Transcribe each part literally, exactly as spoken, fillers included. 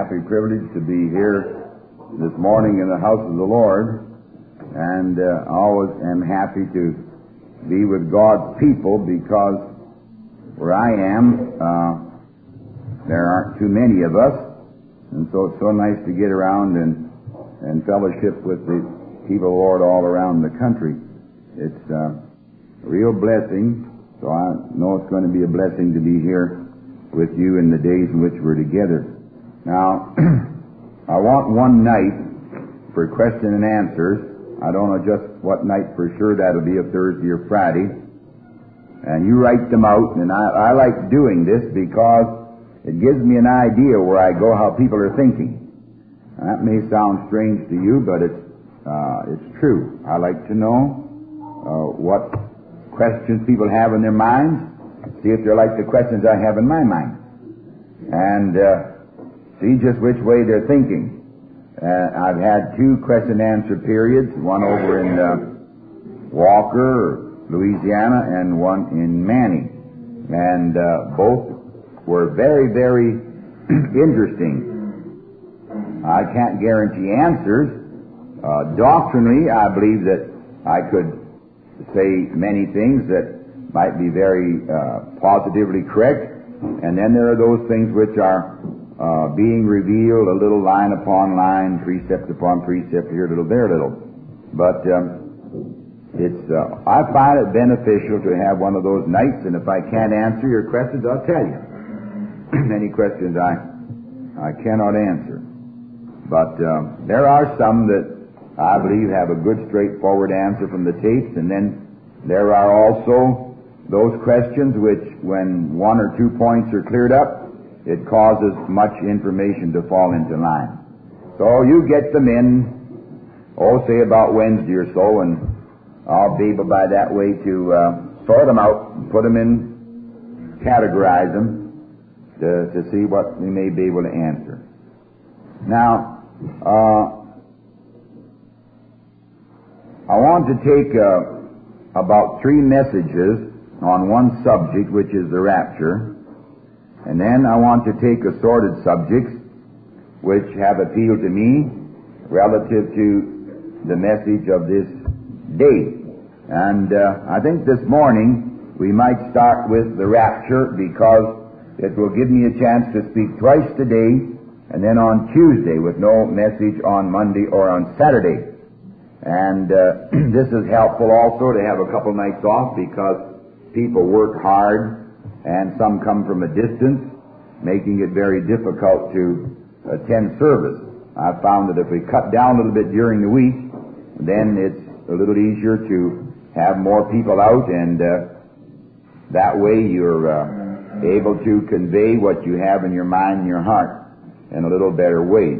happy privilege to be here this morning in the house of the Lord, and uh, always am happy to be with God's people, because where I am, uh, there aren't too many of us, and so it's so nice to get around and, and fellowship with the people of the Lord all around the country. It's uh, a real blessing, so I know it's going to be a blessing to be here with you in the days in which we're together. Now, I want one night for question and answers. I don't know just what night for sure that'll be, a Thursday or Friday. And you write them out, and I, I like doing this because it gives me an idea where I go, how people are thinking. That may sound strange to you, but it's uh, it's true. I like to know uh, what questions people have in their minds, see if they're like the questions I have in my mind, and uh, see just which way they're thinking. Uh, I've had two question-answer periods, one over in uh, Walker, Louisiana, and one in Manning, and uh, both were very, very interesting. I can't guarantee answers. Uh, doctrinally, I believe that I could say many things that might be very uh, positively correct, and then there are those things which are uh, being revealed a little line upon line, precept upon precept, here a little, there a little. But um, it's uh, I find it beneficial to have one of those nights, and if I can't answer your questions, I'll tell you. Many questions I I cannot answer. But uh, there are some that I believe have a good straightforward answer from the tapes, and then there are also those questions which, when one or two points are cleared up, it causes much information to fall into line. So you get them in, oh, say about Wednesday or so, and I'll be able by that way to uh, sort them out, put them in, categorize them, to, to see what we may be able to answer. Now, uh, I want to take uh, about three messages on one subject, which is the rapture, and then I want to take assorted subjects which have appealed to me relative to the message of this day. And uh, I think this morning we might start with the rapture, because it will give me a chance to speak twice today, and then on Tuesday, with no message on Monday or on Saturday. And uh, this is helpful also to have a couple nights off, because people work hard, and some come from a distance, making it very difficult to attend service. I've found that if we cut down a little bit during the week, then it's a little easier to have more people out, and uh, that way you're uh, able to convey what you have in your mind and your heart in a little better way.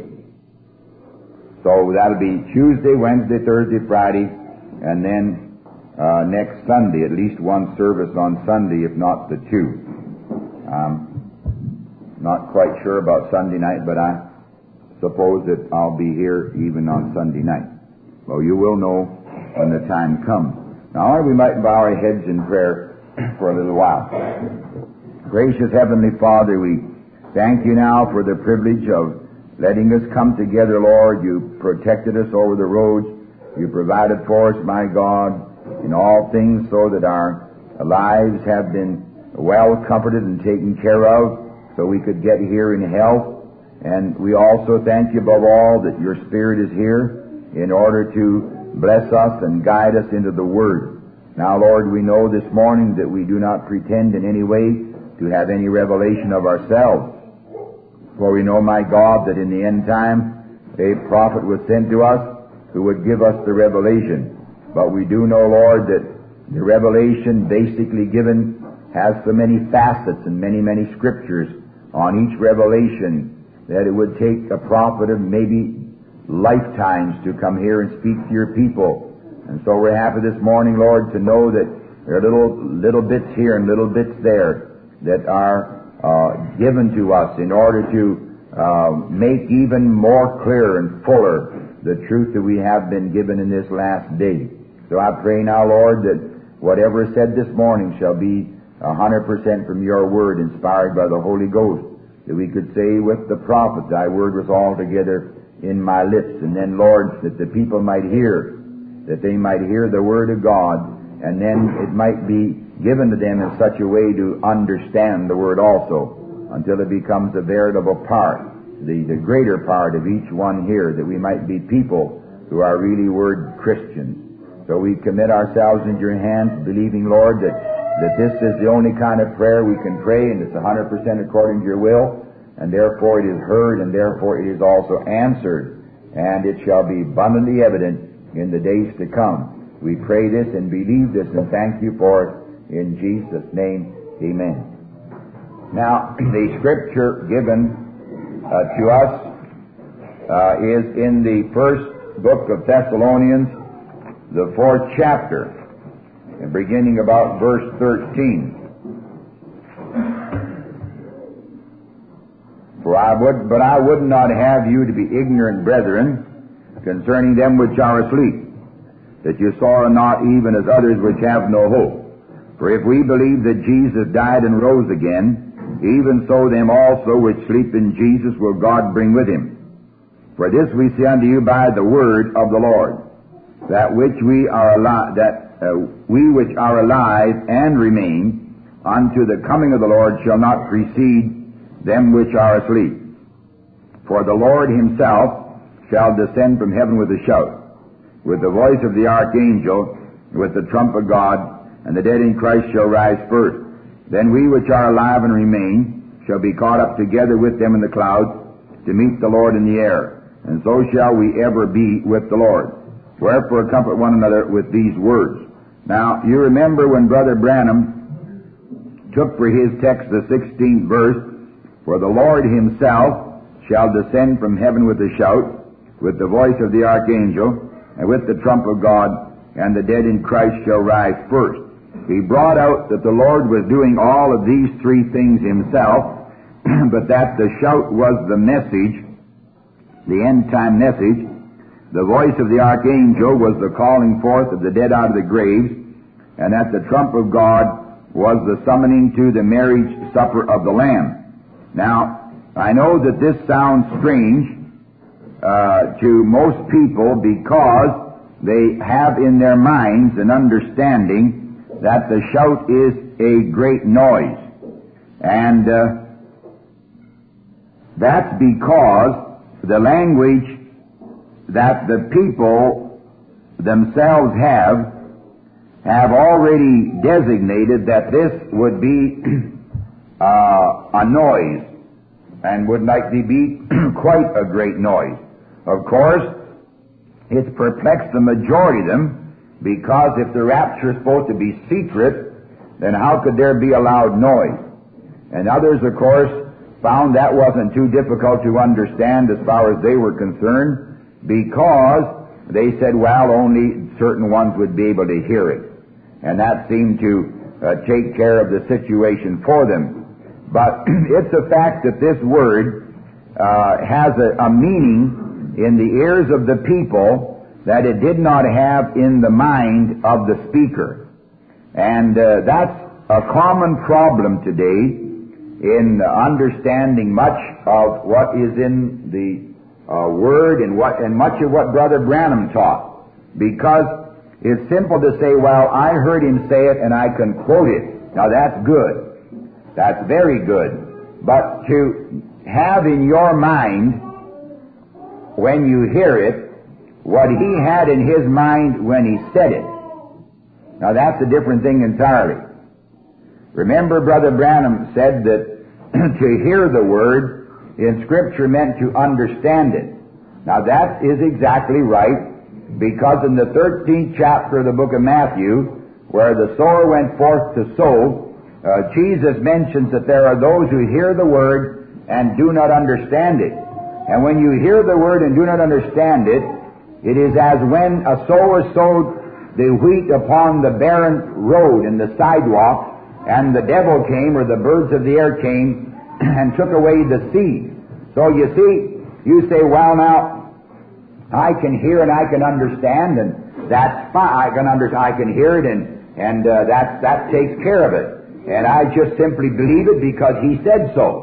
So that'll be Tuesday, Wednesday, Thursday, Friday, and then uh, next Sunday, at least one service on Sunday, if not the two. Um, not quite sure about Sunday night, but I suppose that I'll be here even on Sunday night. Well, you will know when the time comes. Now, we might bow our heads in prayer for a little while. Gracious Heavenly Father, we thank you now for the privilege of letting us come together, Lord. You protected us over the roads. You provided for us, my God, in all things, so that our lives have been well comforted and taken care of, so we could get here in health. And we also thank you above all that your Spirit is here in order to bless us and guide us into the Word. Now, Lord, we know this morning that we do not pretend in any way to have any revelation of ourselves. For we know, my God, that in the end time a prophet was sent to us who would give us the revelation. But we do know, Lord, that the revelation basically given has so many facets and many, many scriptures on each revelation that it would take a prophet of maybe lifetimes to come here and speak to your people. And so we're happy this morning, Lord, to know that there are little, little bits here and little bits there that are Uh, given to us in order to uh, make even more clear and fuller the truth that we have been given in this last day. So I pray now, Lord, that whatever is said this morning shall be a hundred percent from your word, inspired by the Holy Ghost, that we could say with the prophet, thy word was altogether in my lips. And then, Lord, that the people might hear, that they might hear the word of God, and then it might be given to them in such a way to understand the word also, until it becomes a veritable part, the, the greater part of each one here, that we might be people who are really word Christians. So we commit ourselves into your hands, believing, Lord, that, that this is the only kind of prayer we can pray, and it's one hundred percent according to your will, and therefore it is heard, and therefore it is also answered, and it shall be abundantly evident in the days to come. We pray this and believe this and thank you for it in Jesus' name. Amen. Now, the scripture given uh, to us uh, is in the first book of Thessalonians, the fourth chapter, and beginning about verse thirteen. For I would, but I would not have you to be ignorant, brethren, concerning them which are asleep, that you sorrow not even as others which have no hope. For if we believe that Jesus died and rose again, even so them also which sleep in Jesus will God bring with him. For this we say unto you by the word of the Lord, that which we are alive, that uh, we which are alive and remain unto the coming of the Lord shall not precede them which are asleep. For the Lord himself shall descend from heaven with a shout, with the voice of the archangel, with the trump of God, and the dead in Christ shall rise first. Then we which are alive and remain shall be caught up together with them in the clouds to meet the Lord in the air, and so shall we ever be with the Lord. Wherefore comfort one another with these words. Now, you remember when Brother Branham took for his text the sixteenth verse, for the Lord himself shall descend from heaven with a shout, with the voice of the archangel, and with the trump of God, and the dead in Christ shall rise first. He brought out that the Lord was doing all of these three things himself, but that the shout was the message, the end-time message. The voice of the archangel was the calling forth of the dead out of the graves, and that the trump of God was the summoning to the marriage supper of the Lamb. Now, I know that this sounds strange uh, to most people, because they have in their minds an understanding that the shout is a great noise. And uh, that's because the language that the people themselves have have already designated that this would be uh, a noise, and would likely be quite a great noise. Of course, it's perplexed the majority of them, because if the rapture is supposed to be secret, then how could there be a loud noise? And others, of course, found that wasn't too difficult to understand as far as they were concerned, because they said, well, only certain ones would be able to hear it. And that seemed to uh, take care of the situation for them. But it's a fact that this word uh, has a, a meaning in the ears of the people that it did not have in the mind of the speaker. And uh, that's a common problem today in understanding much of what is in the uh, Word and what and much of what Brother Branham taught. Because it's simple to say, well, I heard him say it and I can quote it. Now that's good. That's very good. But to have in your mind, when you hear it, what he had in his mind when he said it. Now that's a different thing entirely. Remember, Brother Branham said that to hear the Word in Scripture meant to understand it. Now that is exactly right, because in the thirteenth chapter of the book of Matthew, where the sower went forth to sow, uh, Jesus mentions that there are those who hear the Word and do not understand it. And when you hear the Word and do not understand it, it is as when a sower sowed the wheat upon the barren road in the sidewalk, and the devil came, or the birds of the air came, and took away the seed. So you see, you say, well now, I can hear and I can understand, and that's fine. I can under, I can hear it, and, and uh, that, that takes care of it. And I just simply believe it because he said so.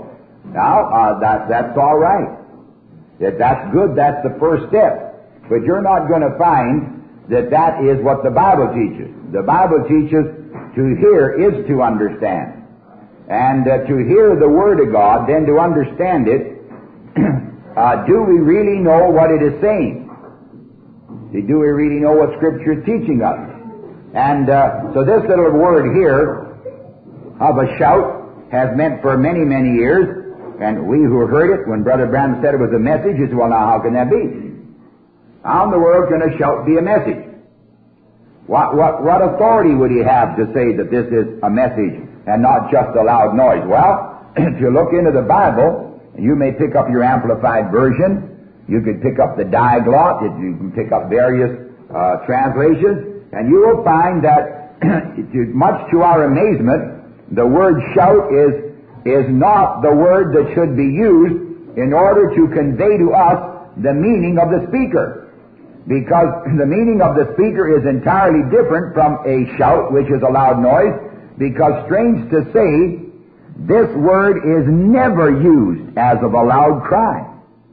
Now, uh, that, that's all right. That, that's good, that's the first step. But you're not going to find that that is what the Bible teaches. The Bible teaches to hear is to understand. And uh, to hear the Word of God, then to understand it, uh, do we really know what it is saying? Do we really know what Scripture is teaching us? And uh, so this little word here of a shout has meant for many, many years, and we who heard it, when Brother Branham said it was a message, he said, well, now how can that be? How in the world can a shout be a message? What, what, what authority would he have to say that this is a message and not just a loud noise? Well, if you look into the Bible, you may pick up your amplified version. You could pick up the Diaglott. You can pick up various uh, translations, and you will find that, much to our amazement, the word shout is is not the word that should be used in order to convey to us the meaning of the speaker. Because the meaning of the speaker is entirely different from a shout, which is a loud noise, because strange to say, this word is never used as of a loud cry.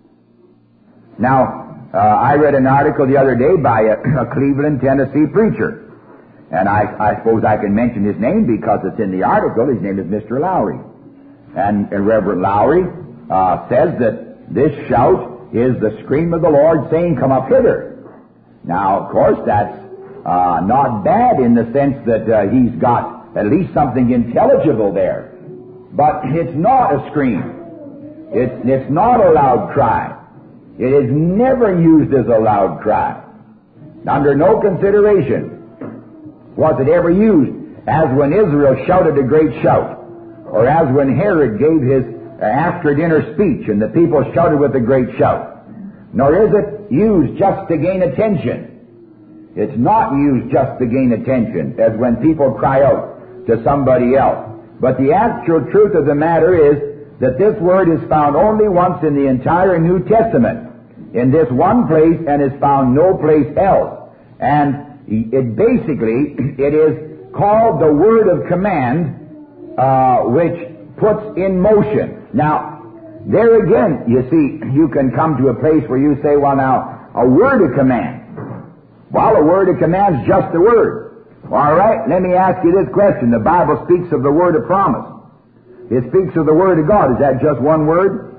Now, uh, I read an article the other day by a, a Cleveland, Tennessee preacher, and I, I suppose I can mention his name because it's in the article. His name is Mister Lowry. And, and Reverend Lowry uh, says that this shout is the scream of the Lord saying, come up hither. Now, of course, that's uh, not bad in the sense that uh, he's got at least something intelligible there. But it's not a scream. It's, it's not a loud cry. It is never used as a loud cry. Under no consideration was it ever used as when Israel shouted a great shout, or as when Herod gave his uh, after-dinner speech and the people shouted with a great shout. Nor is it used just to gain attention. It's not used just to gain attention, as when people cry out to somebody else. But the actual truth of the matter is that this word is found only once in the entire New Testament, in this one place, and is found no place else. And it basically, it is called the word of command, uh, which puts in motion. Now, there again, you see, you can come to a place where you say, well, now, a word of command. Well, a word of command is just a word. All right, let me ask you this question. The Bible speaks of the word of promise. It speaks of the word of God. Is that just one word?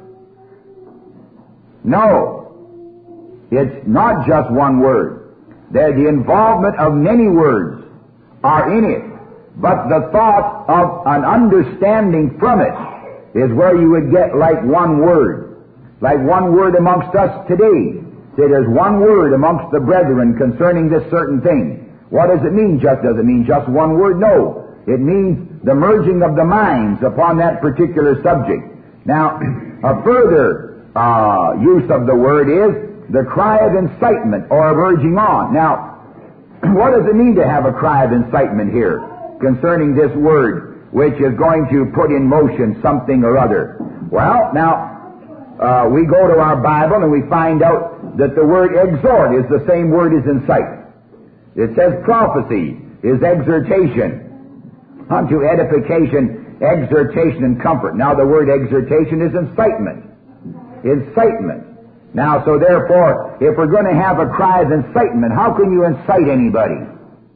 No. It's not just one word. There's the involvement of many words are in it. But the thought of an understanding from it is where you would get like one word. Like one word amongst us today. Say there's one word amongst the brethren concerning this certain thing. What does it mean? Just does it mean just one word? No. It means the merging of the minds upon that particular subject. Now, a further uh, use of the word is the cry of incitement or of urging on. Now, what does it mean to have a cry of incitement here concerning this word, which is going to put in motion something or other? Well, now, uh, we go to our Bible and we find out that the word exhort is the same word as incite. It says prophecy is exhortation, unto edification, exhortation, and comfort. Now, the word exhortation is incitement. Incitement. Now, so therefore, if we're going to have a cry of incitement, how can you incite anybody?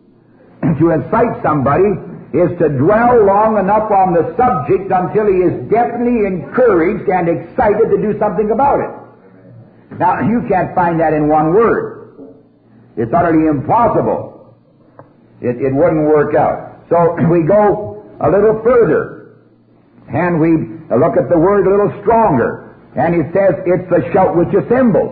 To incite somebody is to dwell long enough on the subject until he is definitely encouraged and excited to do something about it. Now, you can't find that in one word. It's utterly impossible. It, it wouldn't work out. So we go a little further, and we look at the word a little stronger, and it says it's the shout which assembles.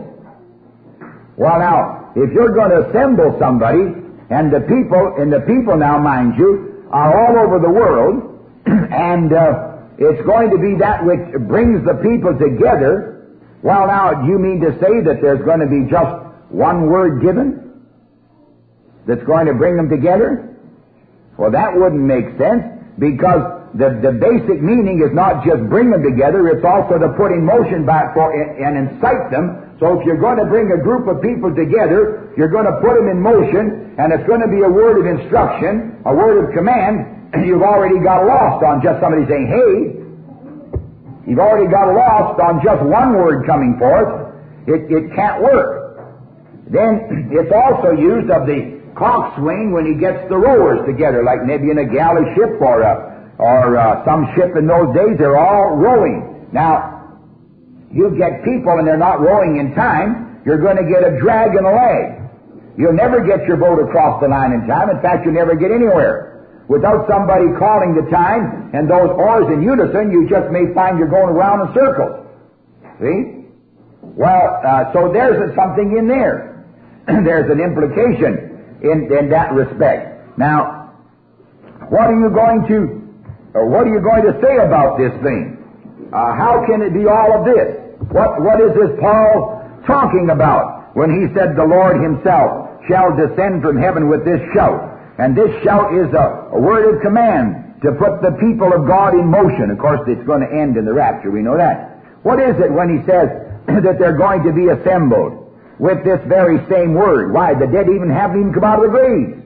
Well, now, if you're going to assemble somebody, and the people, and the people now, mind you, are all over the world, and uh, it's going to be that which brings the people together. Well, now, do you mean to say that there's going to be just one word given that's going to bring them together? Well, that wouldn't make sense, because the, the basic meaning is not just bring them together, it's also to put in motion back for and incite them. So if you're going to bring a group of people together, you're going to put them in motion, and it's going to be a word of instruction, a word of command. You've already got lost on just somebody saying, hey, You've already got lost on just one word coming forth. It, it can't work. Then it's also used of the coxswain when he gets the rowers together, like maybe in a galley ship or a, or uh, some ship in those days. They're all rowing. Now, you get people and they're not rowing in time, you're going to get a drag and a lag. You'll never get your boat across the line in time. In fact, you'll never get anywhere. Without somebody calling the time and those oars in unison, you just may find you're going around in circles. See? Well, uh, so there's something in there. There's an implication in, in that respect. Now, what are you going to, or what are you going to say about this thing? Uh, how can it be all of this? What, what is this Paul talking about when he said the Lord himself shall descend from heaven with this shout? And this shout is a, a word of command to put the people of God in motion. Of course, it's going to end in the rapture. We know that. What is it when he says that they're going to be assembled with this very same word? Why? The dead even haven't even come out of the graves.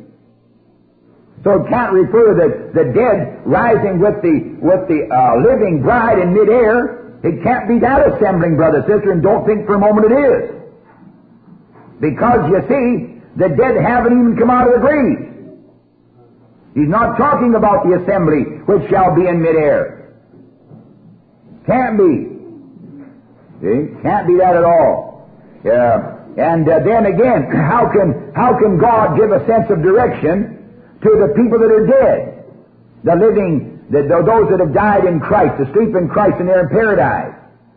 So it can't refer to the, the dead rising with the, with the uh, living bride in midair. It can't be that assembling, brother, sister, and don't think for a moment it is. Because, you see, the dead haven't even come out of the graves. He's not talking about the assembly which shall be in midair. Can't be. See? Can't be that at all. Yeah. And uh, then again, how can how can God give a sense of direction to the people that are dead? The living, the, those that have died in Christ, asleep in Christ, and they're in paradise.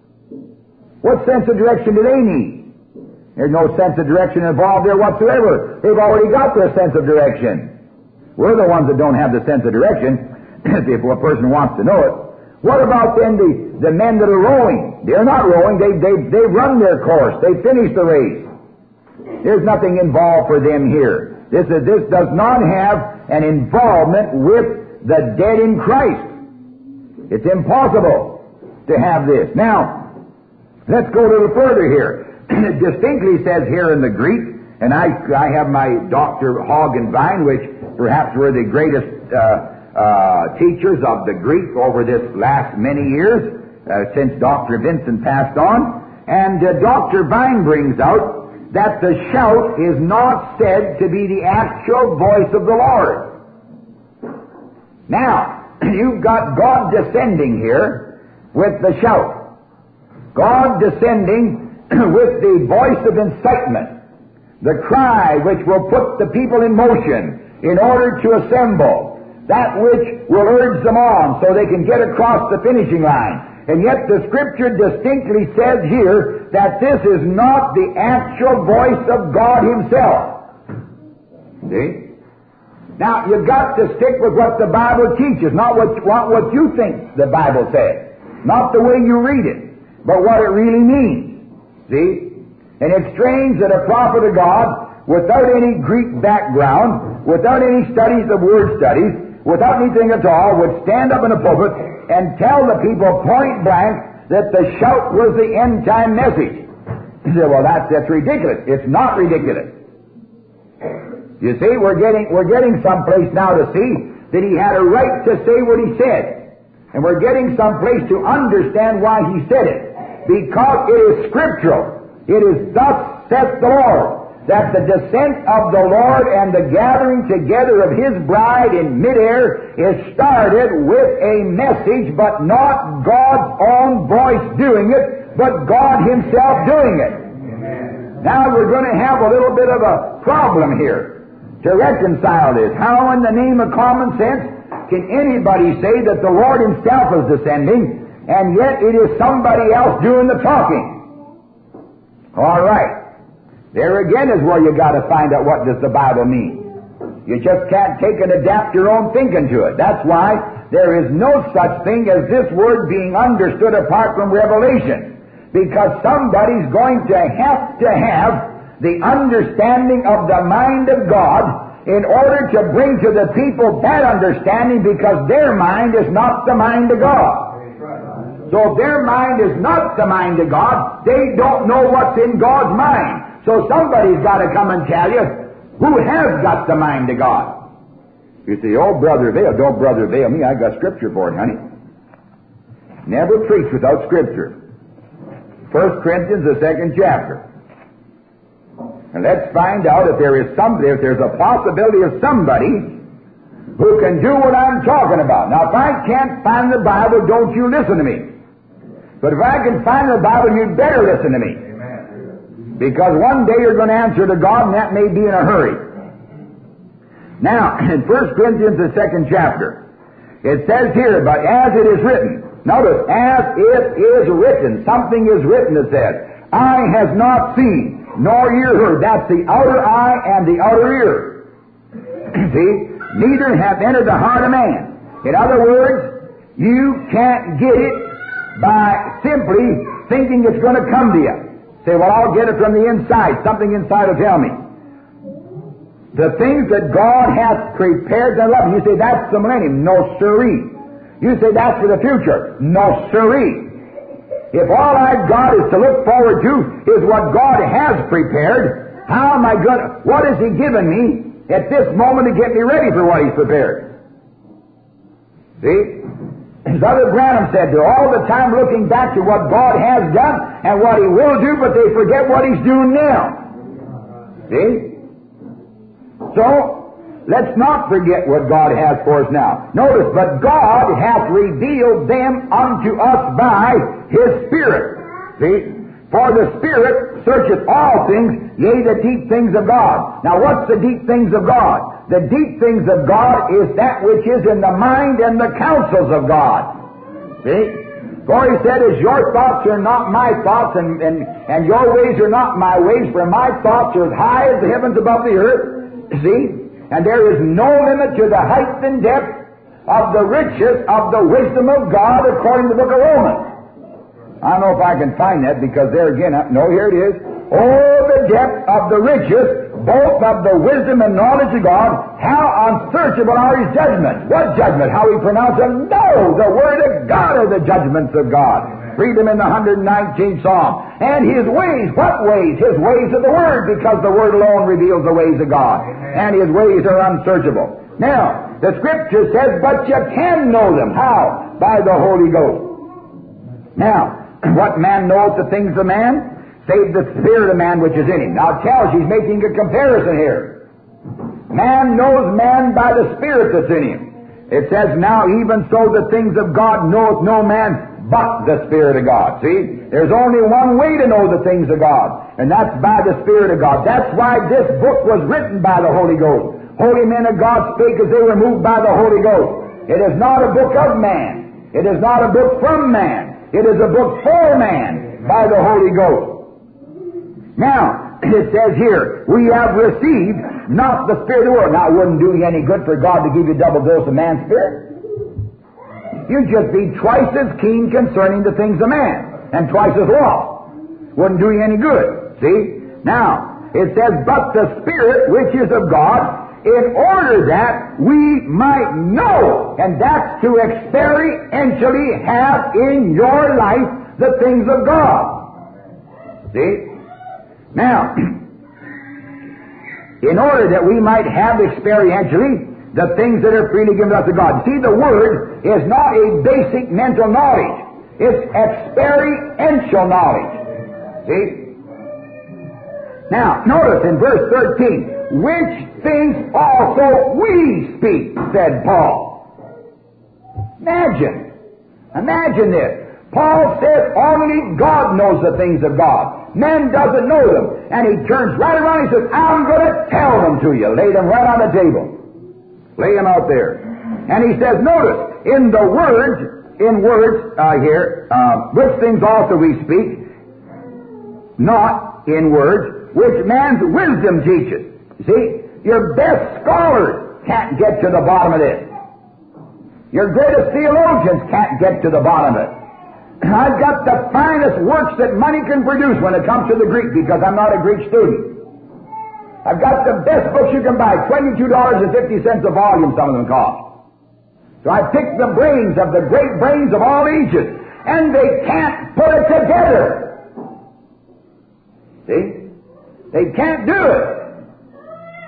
What sense of direction do they need? There's no sense of direction involved there whatsoever. They've already got their sense of direction. We're the ones that don't have the sense of direction, if a person wants to know it. What about then the, the men that are rowing? They're not rowing. They, they, they run their course. They finish the race. There's nothing involved for them here. This, is, this does not have an involvement with the dead in Christ. It's impossible to have this. Now, let's go a little further here. It distinctly says here in the Greek, and I, I have my Doctor Hogg and Vine, which perhaps were the greatest uh, uh, teachers of the Greek over this last many years, uh, since Doctor Vincent passed on. And uh, Doctor Vine brings out that the shout is not said to be the actual voice of the Lord. Now, you've got God descending here with the shout. God descending with the voice of incitement, the cry which will put the people in motion in order to assemble, that which will urge them on so they can get across the finishing line. And yet the Scripture distinctly says here that this is not the actual voice of God Himself. See? Now, you've got to stick with what the Bible teaches, not what, not what you think the Bible says, not the way you read it, but what it really means. See? And it's strange that a prophet of God, without any Greek background, without any studies of word studies, without anything at all, would stand up in a pulpit and tell the people point blank that the shout was the end-time message. You say, well, that's, that's ridiculous. It's not ridiculous. You see, we're getting, we're getting someplace now to see that he had a right to say what he said. And we're getting someplace to understand why he said it. Because it is scriptural. It is thus saith the Lord, that the descent of the Lord and the gathering together of His bride in midair is started with a message, but not God's own voice doing it, but God Himself doing it. Amen. Now we're going to have a little bit of a problem here to reconcile this. How in the name of common sense can anybody say that the Lord Himself is descending, and yet it is somebody else doing the talking? All right. There again is where you got to find out what does the Bible mean. You just can't take and adapt your own thinking to it. That's why there is no such thing as this word being understood apart from revelation. Because somebody's going to have to have the understanding of the mind of God in order to bring to the people that understanding, because their mind is not the mind of God. So if their mind is not the mind of God, they don't know what's in God's mind. So somebody's got to come and tell you who has got the mind of God. You say, oh, Brother Vail, don't Brother Vail me. I got Scripture for it, honey. Never preach without Scripture. First Corinthians, the second chapter. And let's find out if there is somebody, if there's a possibility of somebody who can do what I'm talking about. Now, if I can't find the Bible, don't you listen to me. But if I can find the Bible, you'd better listen to me. Amen. Because one day you're going to answer to God, and that may be in a hurry. Now, in First Corinthians, the second chapter, it says here, but as it is written, notice, as it is written, something is written, it says, eye has not seen, nor ear heard. That's the outer eye and the outer ear. See? Neither hath entered the heart of man. In other words, you can't get it by simply thinking it's going to come to you. Say, well, I'll get it from the inside. Something inside will tell me. The things that God hath prepared to love. You say, that's the millennium. No, sirree. You say, that's for the future. No, sirree. If all I've got is to look forward to is what God has prepared, how am I going to, what has He given me at this moment to get me ready for what He's prepared? See? As Brother Branham said, they're all the time looking back to what God has done and what He will do, but they forget what He's doing now. See? So, let's not forget what God has for us now. Notice, but God hath revealed them unto us by His Spirit. See? For the Spirit searcheth all things, yea, the deep things of God. Now, what's the deep things of God? The deep things of God is that which is in the mind and the counsels of God. See? For He said, as your thoughts are not my thoughts, and, and, and your ways are not my ways, for my thoughts are as high as the heavens above the earth. See? And there is no limit to the height and depth of the riches of the wisdom of God, according to the book of Romans. I don't know if I can find that, because there again, no, here it is. Oh, the depth of the riches, both of the wisdom and knowledge of God, how unsearchable are His judgments. What judgment? How He pronounces them? No, the Word of God are the judgments of God. Amen. Read them in the one hundred nineteenth Psalm. And His ways, what ways? His ways of the Word, because the Word alone reveals the ways of God. Amen. And His ways are unsearchable. Now, the Scripture says, but you can know them. How? By the Holy Ghost. Now, what man knoweth the things of man? Save the spirit of man which is in him. Now, tells He's making a comparison here. Man knows man by the Spirit that's in him. It says, now even so the things of God knoweth no man but the Spirit of God. See? There's only one way to know the things of God, and that's by the Spirit of God. That's why this book was written by the Holy Ghost. Holy men of God spake as they were moved by the Holy Ghost. It is not a book of man. It is not a book from man. It is a book for man by the Holy Ghost. Now, it says here, we have received not the Spirit of the world. Now, it wouldn't do you any good for God to give you a double dose of man's spirit. You'd just be twice as keen concerning the things of man, and twice as lost. Wouldn't do you any good. See? Now, it says, but the Spirit which is of God, in order that we might know, and that's to experientially have in your life the things of God. See? Now, in order that we might have experientially the things that are freely given us of God. See, the Word is not a basic mental knowledge. It's experiential knowledge. See? Now, notice in verse thirteen, which things also we speak, said Paul. Imagine. Imagine this. Paul says only God knows the things of God. Man doesn't know them. And he turns right around and he says, I'm going to tell them to you. Lay them right on the table. Lay them out there. And he says, notice, in the words, in words uh, here, uh, which things also we speak, not in words, which man's wisdom teaches. You see, your best scholars can't get to the bottom of this. Your greatest theologians can't get to the bottom of it. I've got the finest works that money can produce when it comes to the Greek, because I'm not a Greek student. I've got the best books you can buy, twenty-two dollars and fifty cents a volume, some of them cost. So I picked the brains of the great brains of all ages, and they can't put it together. See? They can't do it.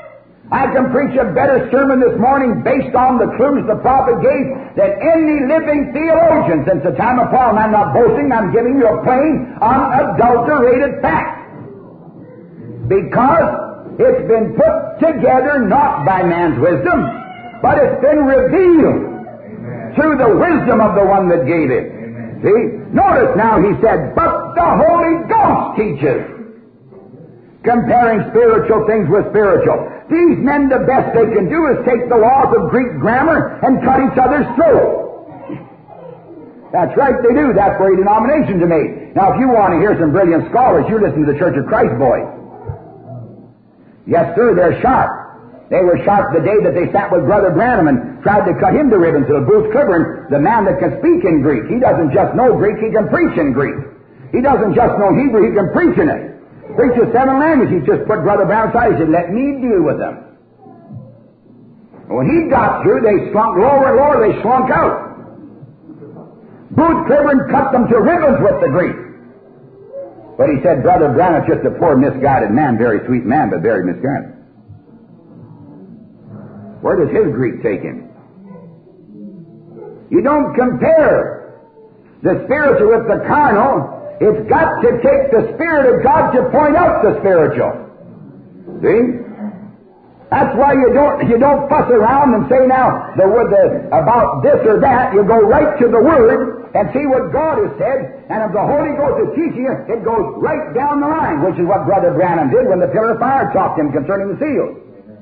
I can preach a better sermon this morning based on the clues the prophet gave than any living theologian since the time of Paul. And I'm not boasting, I'm giving you a plain, unadulterated fact. Because it's been put together not by man's wisdom, but it's been revealed Amen. Through the wisdom of the one that gave it. Amen. See? Notice now he said, but the Holy Ghost teaches. Comparing spiritual things with spiritual. These men, the best they can do is take the laws of Greek grammar and cut each other's throat. That's right, they do. That's where denominations are made. Now, if you want to hear some brilliant scholars, you listen to the Church of Christ boys. Yes, sir, they're sharp. They were sharp the day that they sat with Brother Branham and tried to cut him to ribbons. So Booth Cliburn, the man that can speak in Greek, he doesn't just know Greek, he can preach in Greek. He doesn't just know Hebrew, he can preach in it. Preaches seven languages. He just put Brother Brown aside. He said, let me deal with them. When he got through, they slunk lower and lower. They slunk out. Booth Cliburn cut them to ribbons with the Greek. But he said, Brother Brown is just a poor, misguided man, very sweet man, but very misguided. Where does his Greek take him? You don't compare the spiritual with the carnal. It's got to take the Spirit of God to point out the spiritual. See? That's why you don't you don't fuss around and say now the, the, about this or that. You go right to the Word and see what God has said, and if the Holy Ghost is teaching you, it goes right down the line, which is what Brother Branham did when the pillar of fire talked to him concerning the seals.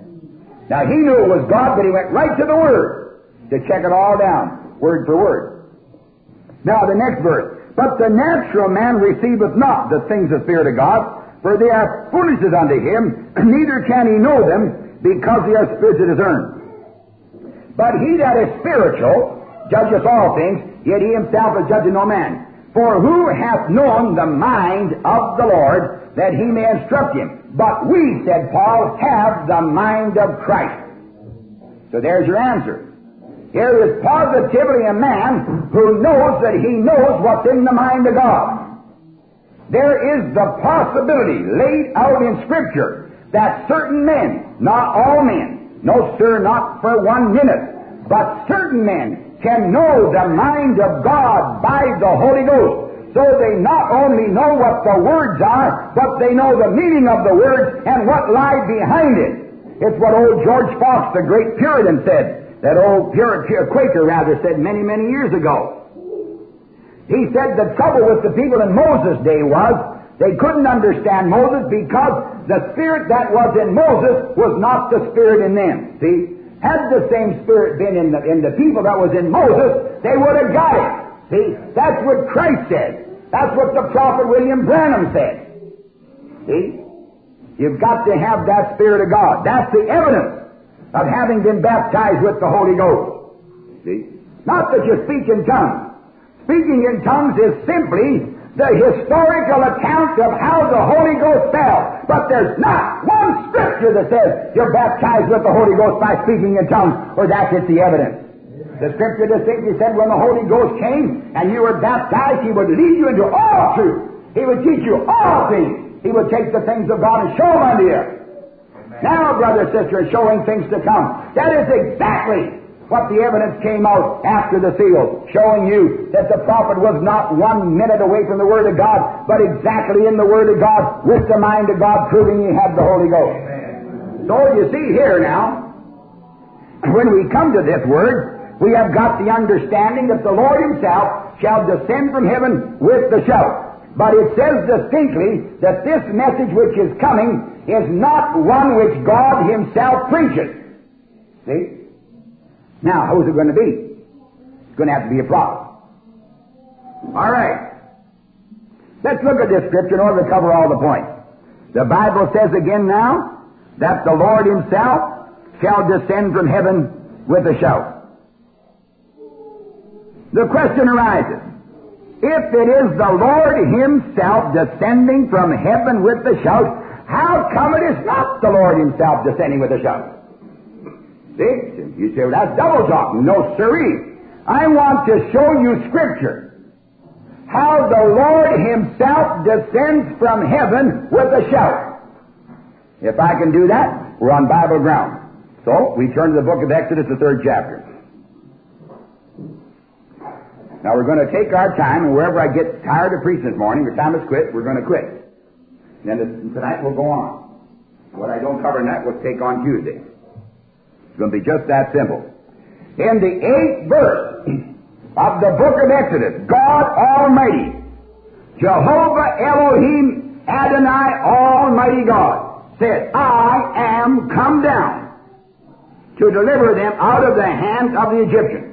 Now he knew it was God, but he went right to the Word to check it all down, word for word. Now the next verse. But the natural man receiveth not the things of the Spirit of God, for they are foolishness unto him, neither can he know them, because they are spiritually discerned. But he that is spiritual judgeth all things, yet he himself is judging no man. For who hath known the mind of the Lord, that he may instruct him? But we, said Paul, have the mind of Christ. So there's your answer. Here is positively a man who knows that he knows what's in the mind of God. There is the possibility laid out in Scripture that certain men, not all men, no sir, not for one minute, but certain men can know the mind of God by the Holy Ghost. So they not only know what the words are, but they know the meaning of the words and what lies behind it. It's what old George Fox, the great Puritan, said. That old Pur- Pur- Quaker, rather, said many, many years ago. He said the trouble with the people in Moses' day was they couldn't understand Moses because the spirit that was in Moses was not the spirit in them. See? Had the same spirit been in the, in the people that was in Moses, they would have got it. See? That's what Christ said. That's what the prophet William Branham said. See? You've got to have that Spirit of God. That's the evidence of having been baptized with the Holy Ghost. See? Not that you speak in tongues. Speaking in tongues is simply the historical account of how the Holy Ghost fell. But there's not one Scripture that says you're baptized with the Holy Ghost by speaking in tongues, or that's it's the evidence. The Scripture distinctly said when the Holy Ghost came and you were baptized, He would lead you into all truth. He would teach you all things. He would take the things of God and show them unto you. Now, brother, sister, showing things to come. That is exactly what the evidence came out after the seal, showing you that the prophet was not one minute away from the Word of God, but exactly in the Word of God, with the mind of God, proving he had the Holy Ghost. Amen. So you see here now, when we come to this Word, we have got the understanding that the Lord Himself shall descend from heaven with the shout. But it says distinctly that this message which is coming is not one which God Himself preaches. See? Now, who's it going to be? It's going to have to be a prophet. All right. Let's look at this Scripture in order to cover all the points. The Bible says again now that the Lord Himself shall descend from heaven with a shout. The question arises, if it is the Lord Himself descending from heaven with the shout, how come it is not the Lord Himself descending with a shout? See? You say, well, that's double talking. No, sirree. I want to show you Scripture. How the Lord Himself descends from heaven with a shout. If I can do that, We're on Bible ground. So, we turn to the book of Exodus, the third chapter. Now, we're going to take our time, and wherever I get tired of preaching this morning, the time is quit, we're going to quit. Then this, tonight we'll go on. What I don't cover tonight, we'll take on Tuesday. It's going to be just that simple. In the eighth verse of the book of Exodus, God Almighty, Jehovah Elohim Adonai Almighty God, said, I am come down to deliver them out of the hands of the Egyptians.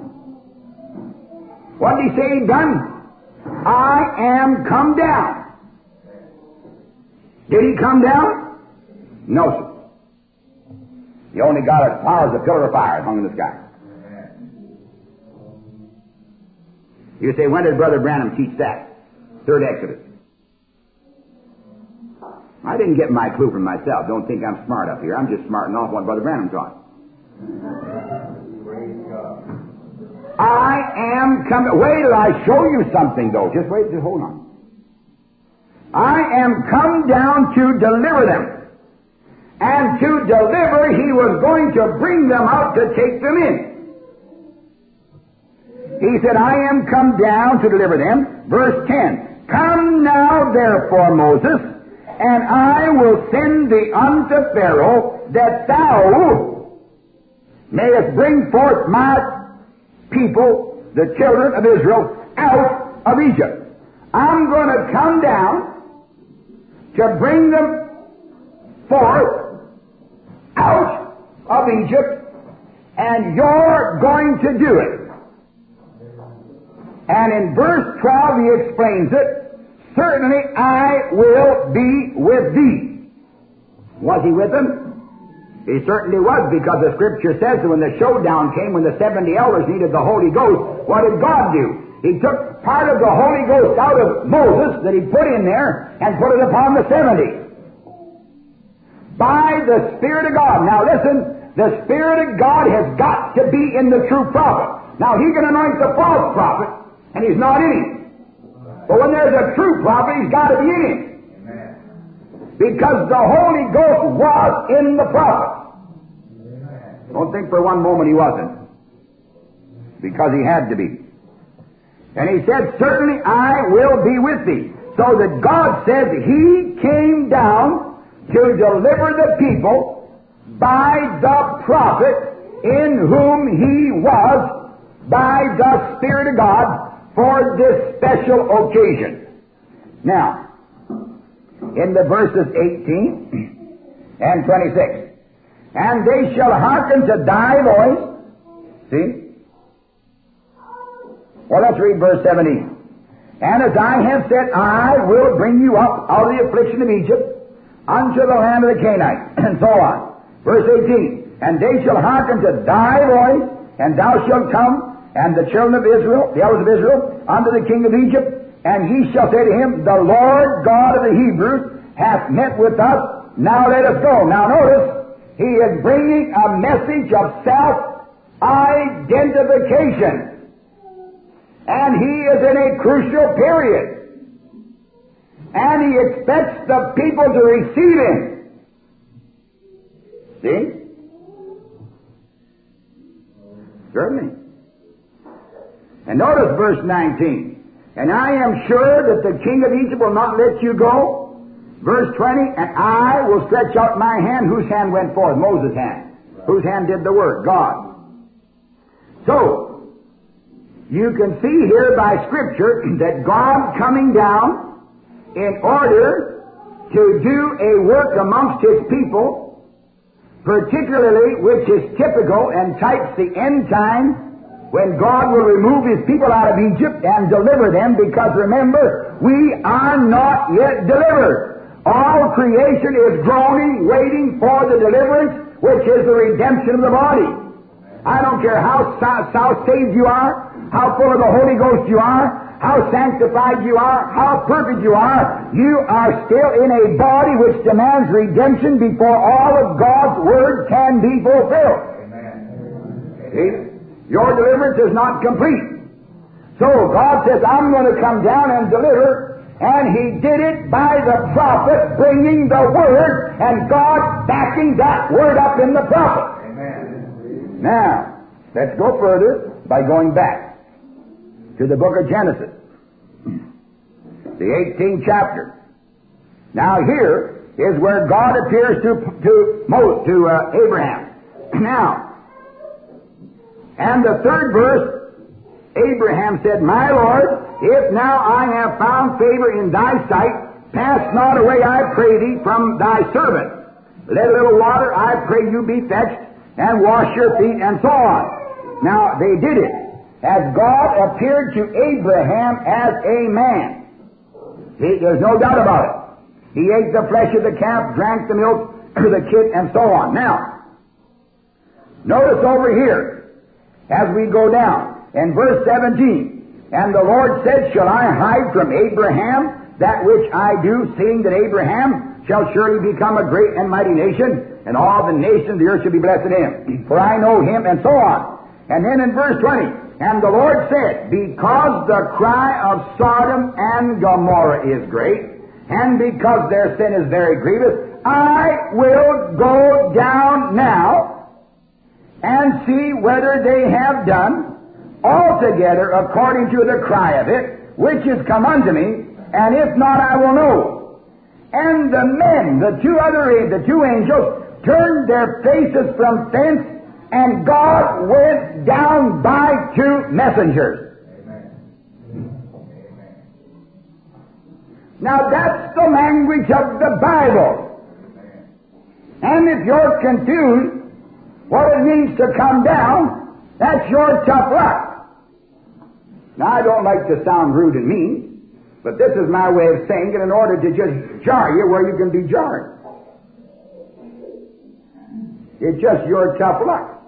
What did he say he'd done? I am come down. Did he come down? No, sir. He only got as far as a pillar of fire hung in the sky. You say, when did Brother Branham teach that? Third Exodus. I didn't get my clue from myself. Don't think I'm smart up here. I'm just smarting off what Brother Branham taught. I am coming. Wait till I show you something, though. Just wait, just hold on. I am come down to deliver them. And to deliver, he was going to bring them out to take them in. He said, I am come down to deliver them. Verse ten. Come now, therefore, Moses, and I will send thee unto Pharaoh, that thou mayest bring forth my people, the children of Israel, out of Egypt. I'm going to come down to bring them forth out of Egypt, and you're going to do it. And in verse twelve he explains it, certainly I will be with thee. Was he with them? He certainly was, because the Scripture says that when the showdown came, when the seventy elders needed the Holy Ghost, what did God do? He took part of the Holy Ghost out of Moses that he put in there and put it upon the seventy. By the Spirit of God. Now listen, the Spirit of God has got to be in the true prophet. Now he can anoint the false prophet, and he's not in him. But when there's a true prophet, he's got to be in him. Because the Holy Ghost was in the prophet. Don't think for one moment he wasn't. Because he had to be. And he said, certainly I will be with thee. So that God says he came down to deliver the people by the prophet in whom he was, by the Spirit of God, for this special occasion. Now, in the verses eighteen and twenty-six. And they shall hearken to thy voice. See? Well, let's read verse seventeen. And as I have said, I will bring you up out of the affliction of Egypt unto the land of the Canaanites, and so on. Verse eighteen. And they shall hearken to thy voice, and thou shalt come, and the children of Israel, the elders of Israel, unto the king of Egypt, and he shall say to him, the Lord God of the Hebrews hath met with us, now let us go. Now notice, he is bringing a message of self-identification. And he is in a crucial period. And he expects the people to receive him. See? Certainly. And notice verse nineteen. And I am sure that the king of Egypt will not let you go. Verse twenty, and I will stretch out my hand. Whose hand went forth? Moses' hand. Whose hand did the work? God. So, you can see here by Scripture that God coming down in order to do a work amongst His people, particularly which is typical and types the end time, when God will remove His people out of Egypt and deliver them, because remember, we are not yet delivered. All creation is groaning, waiting for the deliverance, which is the redemption of the body. I don't care how, how saved you are, how full of the Holy Ghost you are, how sanctified you are, how perfect you are, you are still in a body which demands redemption before all of God's Word can be fulfilled. Amen. See? Your deliverance is not complete. So God says, I'm going to come down and deliver, And he did it by the prophet bringing the word and God backing that word up in the prophet. Amen. Now, let's go further by going back to the book of Genesis, the eighteenth chapter. Now here is where God appears to to Mo, to uh, Abraham. Now, and the third verse, Abraham said, "My Lord, if now I have found favor in thy sight, pass not away, I pray thee, from thy servant. Let a little water, I pray you, be fetched, and wash your feet," and so on. Now, they did it as God appeared to Abraham as a man. He, there's no doubt about it. He ate the flesh of the calf, drank the milk of the kid, and so on. Now, notice over here, as we go down, in verse seventeen, "And the Lord said, Shall I hide from Abraham that which I do, seeing that Abraham shall surely become a great and mighty nation, and all the nations of the earth shall be blessed in him? For I know him," and so on. And then in verse twenty, "And the Lord said, Because the cry of Sodom and Gomorrah is great, and because their sin is very grievous, I will go down now and see whether they have done altogether according to the cry of it, which is come unto me, and if not, I will know." And the men, the two other, the two angels, turned their faces from thence, and God went down by two messengers. Now that's the language of the Bible. And if you're confused what it means to come down, that's your tough luck. Now, I don't like to sound rude and mean, but this is my way of saying it in order to just jar you where you can be jarred. It's just your tough luck.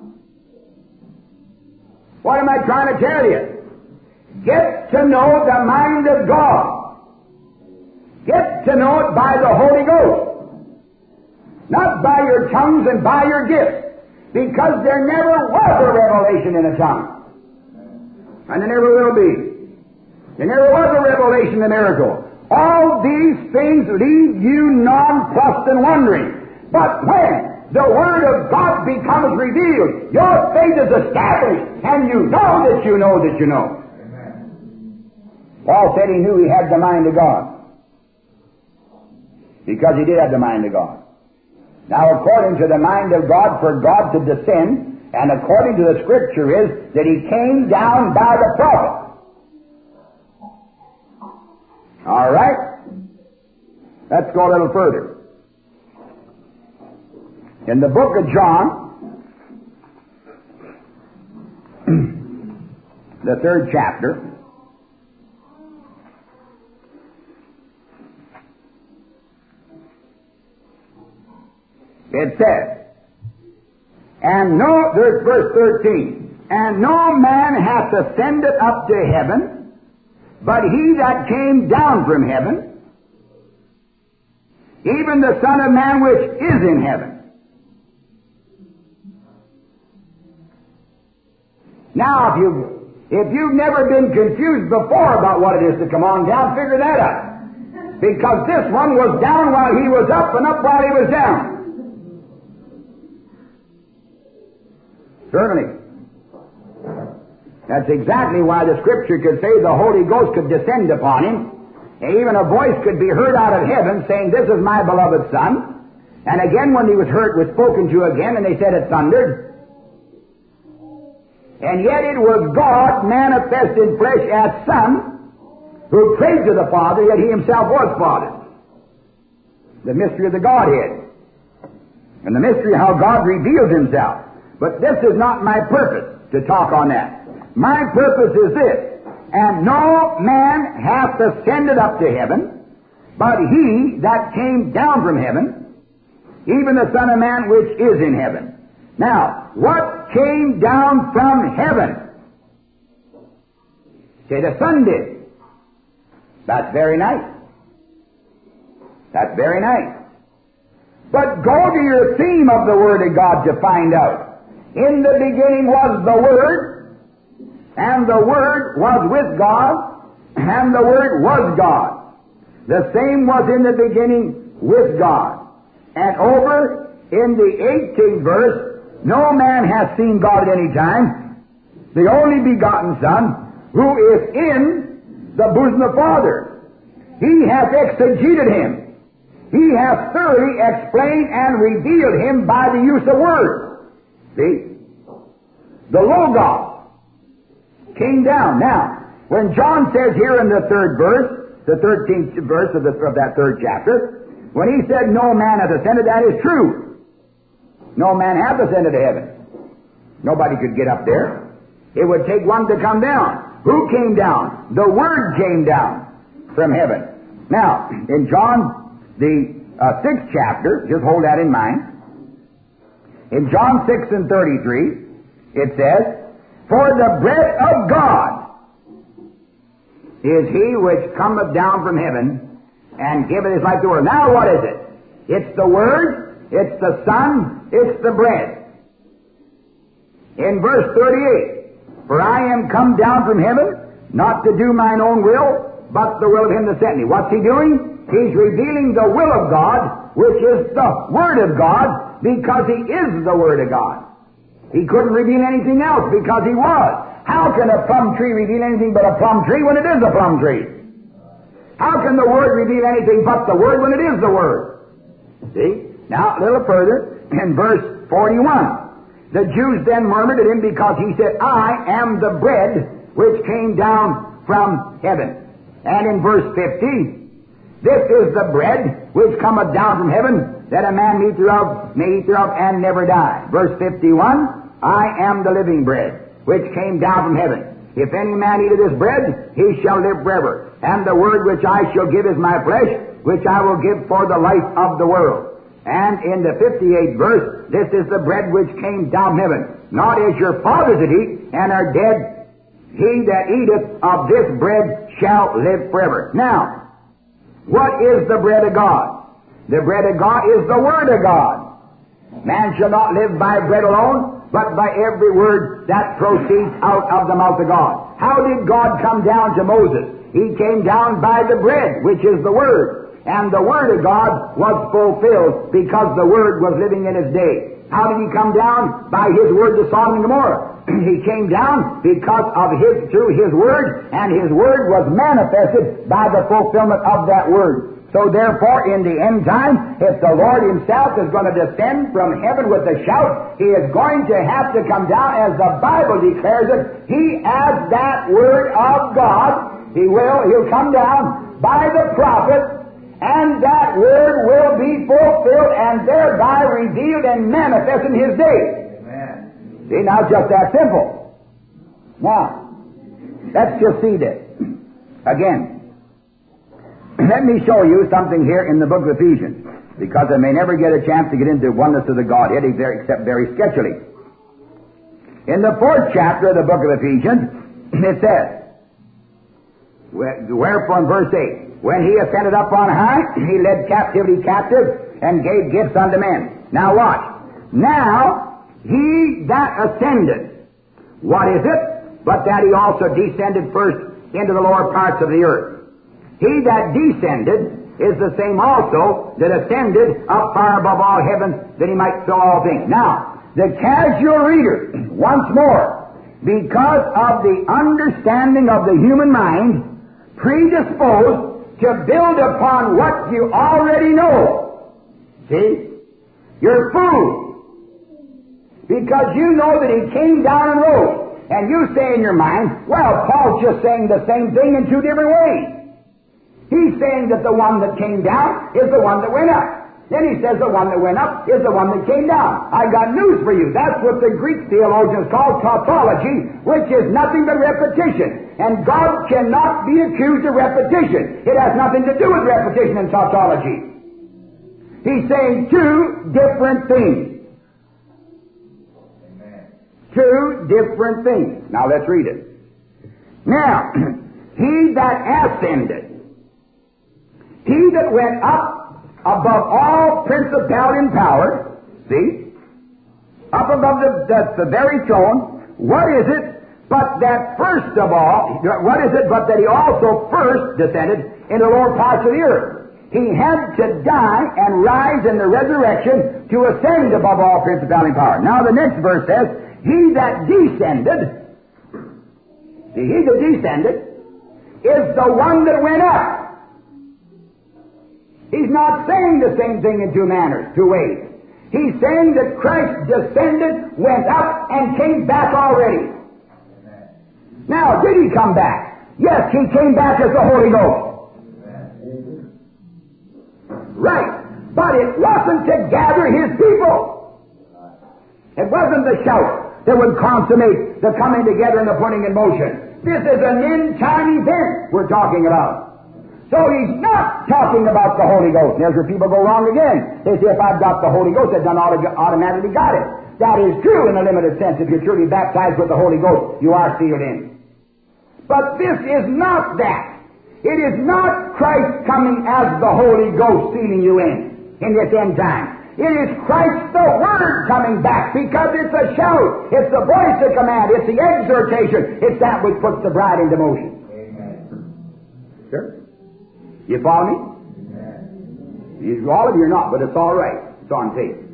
What am I trying to tell you? Get to know the mind of God. Get to know it by the Holy Ghost. Not by your tongues and by your gifts. Because there never was a revelation in a tongue. And there never will be. There never was a revelation, a miracle. All these things leave you nonplussed and wondering. But when the Word of God becomes revealed, your faith is established, and you know that you know that you know. Amen. Paul said he knew he had the mind of God. Because he did have the mind of God. Now, according to the mind of God, for God to descend, and according to the Scripture is that he came down by the prophet. All right? Let's go a little further. In the book of John, the third chapter, it says, and no, there's verse thirteen, "And no man hath ascended up to heaven, but he that came down from heaven, even the Son of Man which is in heaven." Now, if you've, if you've never been confused before about what it is to come on down, figure that out. Because this one was down while he was up, and up while he was down. Certainly. That's exactly why the Scripture could say the Holy Ghost could descend upon him. And even a voice could be heard out of heaven saying, "This is my beloved Son." And again, when he was heard, was spoken to again, and they said it thundered. And yet it was God manifest in flesh as Son, who prayed to the Father, yet he himself was Father. The mystery of the Godhead. And the mystery how God revealed himself. But this is not my purpose to talk on that. My purpose is this: "And no man hath ascended up to heaven, but he that came down from heaven, even the Son of Man which is in heaven." Now, what came down from heaven? Say, the Son did. That's very nice. That's very nice. But go to your theme of the Word of God to find out. In the beginning was the Word, and the Word was with God, and the Word was God. The same was in the beginning with God. And over in the eighteenth verse, no man hath seen God at any time, the only begotten Son, who is in the bosom of the Father. He hath exegeted him. He hath thoroughly explained and revealed him by the use of words. See? The Logos came down. Now, when John says here in the third verse, the thirteenth verse of, the, of that third chapter, when he said, no man hath ascended, that is true. No man hath ascended to heaven. Nobody could get up there. It would take one to come down. Who came down? The Word came down from heaven. Now, in John, the uh, sixth chapter, just hold that in mind. In John six and thirty-three, it says, for the bread of God is he which cometh down from heaven and giveth his life to the world. Now what is it? It's the Word, it's the Son, it's the bread. In verse thirty-eight, for I am come down from heaven, not to do mine own will, but the will of him that sent me. What's he doing? He's revealing the will of God, which is the Word of God, because he is the Word of God. He couldn't reveal anything else because he was. How can a plum tree reveal anything but a plum tree when it is a plum tree? How can the Word reveal anything but the Word when it is the Word? See? Now, a little further, in verse forty-one. The Jews then murmured at him because he said, I am the bread which came down from heaven. And in verse fifty, this is the bread which cometh down from heaven, that a man may eat thereof, may eat thereof and never die. Verse fifty-one, I am the living bread which came down from heaven. If any man eat of this bread, he shall live forever. And the word which I shall give is my flesh, which I will give for the life of the world. And in the fifty-eighth verse, this is the bread which came down from heaven. Not as your fathers did eat, and are dead. He that eateth of this bread shall live forever. Now, what is the bread of God? The bread of God is the Word of God. Man shall not live by bread alone, but by every word that proceeds out of the mouth of God. How did God come down to Moses? He came down by the bread, which is the Word. And the Word of God was fulfilled because the Word was living in his day. How did he come down? By his word to Sodom and Gomorrah. He came down because of his, through his Word, and his Word was manifested by the fulfillment of that Word. So therefore, in the end time, if the Lord himself is going to descend from heaven with a shout, he is going to have to come down, as the Bible declares it. He as that Word of God. He will, he'll come down by the prophet, and that Word will be fulfilled and thereby revealed and manifest in his day. Amen. See, now it's just that simple. Now, let's just see this. Again, let me show you something here in the book of Ephesians, because I may never get a chance to get into oneness of the Godhead except very sketchily. In the fourth chapter of the book of Ephesians, it says, wherefore in verse eight, when he ascended up on high, he led captivity captive and gave gifts unto men. Now watch. Now, he that ascended, what is it? But that he also descended first into the lower parts of the earth. He that descended is the same also that ascended up far above all heavens, that he might fill all things. Now, the casual reader, once more, because of the understanding of the human mind, predisposed to build upon what you already know. See? You're fooled. Because you know that he came down and rose. And you say in your mind, well, Paul's just saying the same thing in two different ways. He's saying that the one that came down is the one that went up. Then he says the one that went up is the one that came down. I got news for you. That's what the Greek theologians call tautology, which is nothing but repetition. And God cannot be accused of repetition. It has nothing to do with repetition and tautology. He's saying two different things. Amen. Two different things. Now let's read it. Now, he that ascended, he that went up above all principality and power, see, up above the, the, the very throne, what is it But that first of all, what is it? But that he also first descended into the lower parts of the earth. He had to die and rise in the resurrection to ascend above all principality and power. Now the next verse says, he that descended, see, he that descended is the one that went up. He's not saying the same thing in two manners, two ways. He's saying that Christ descended, went up, and came back already. Now, did he come back? Yes, he came back as the Holy Ghost. Right. But it wasn't to gather his people. It wasn't the shout that would consummate the coming together and the putting in motion. This is an end-time event we're talking about. So he's not talking about the Holy Ghost. There's where people go wrong again. They say, if I've got the Holy Ghost, I've done auto- automatically got it. That is true in a limited sense. If you're truly baptized with the Holy Ghost, you are sealed in. But this is not that. It is not Christ coming as the Holy Ghost sealing you in, in this end time. It is Christ the Word coming back, because it's a shout, it's the voice of command, it's the exhortation, it's that which puts the bride into motion. Amen. Sure? You follow me? Amen. All of you are not, but it's all right. It's on tape.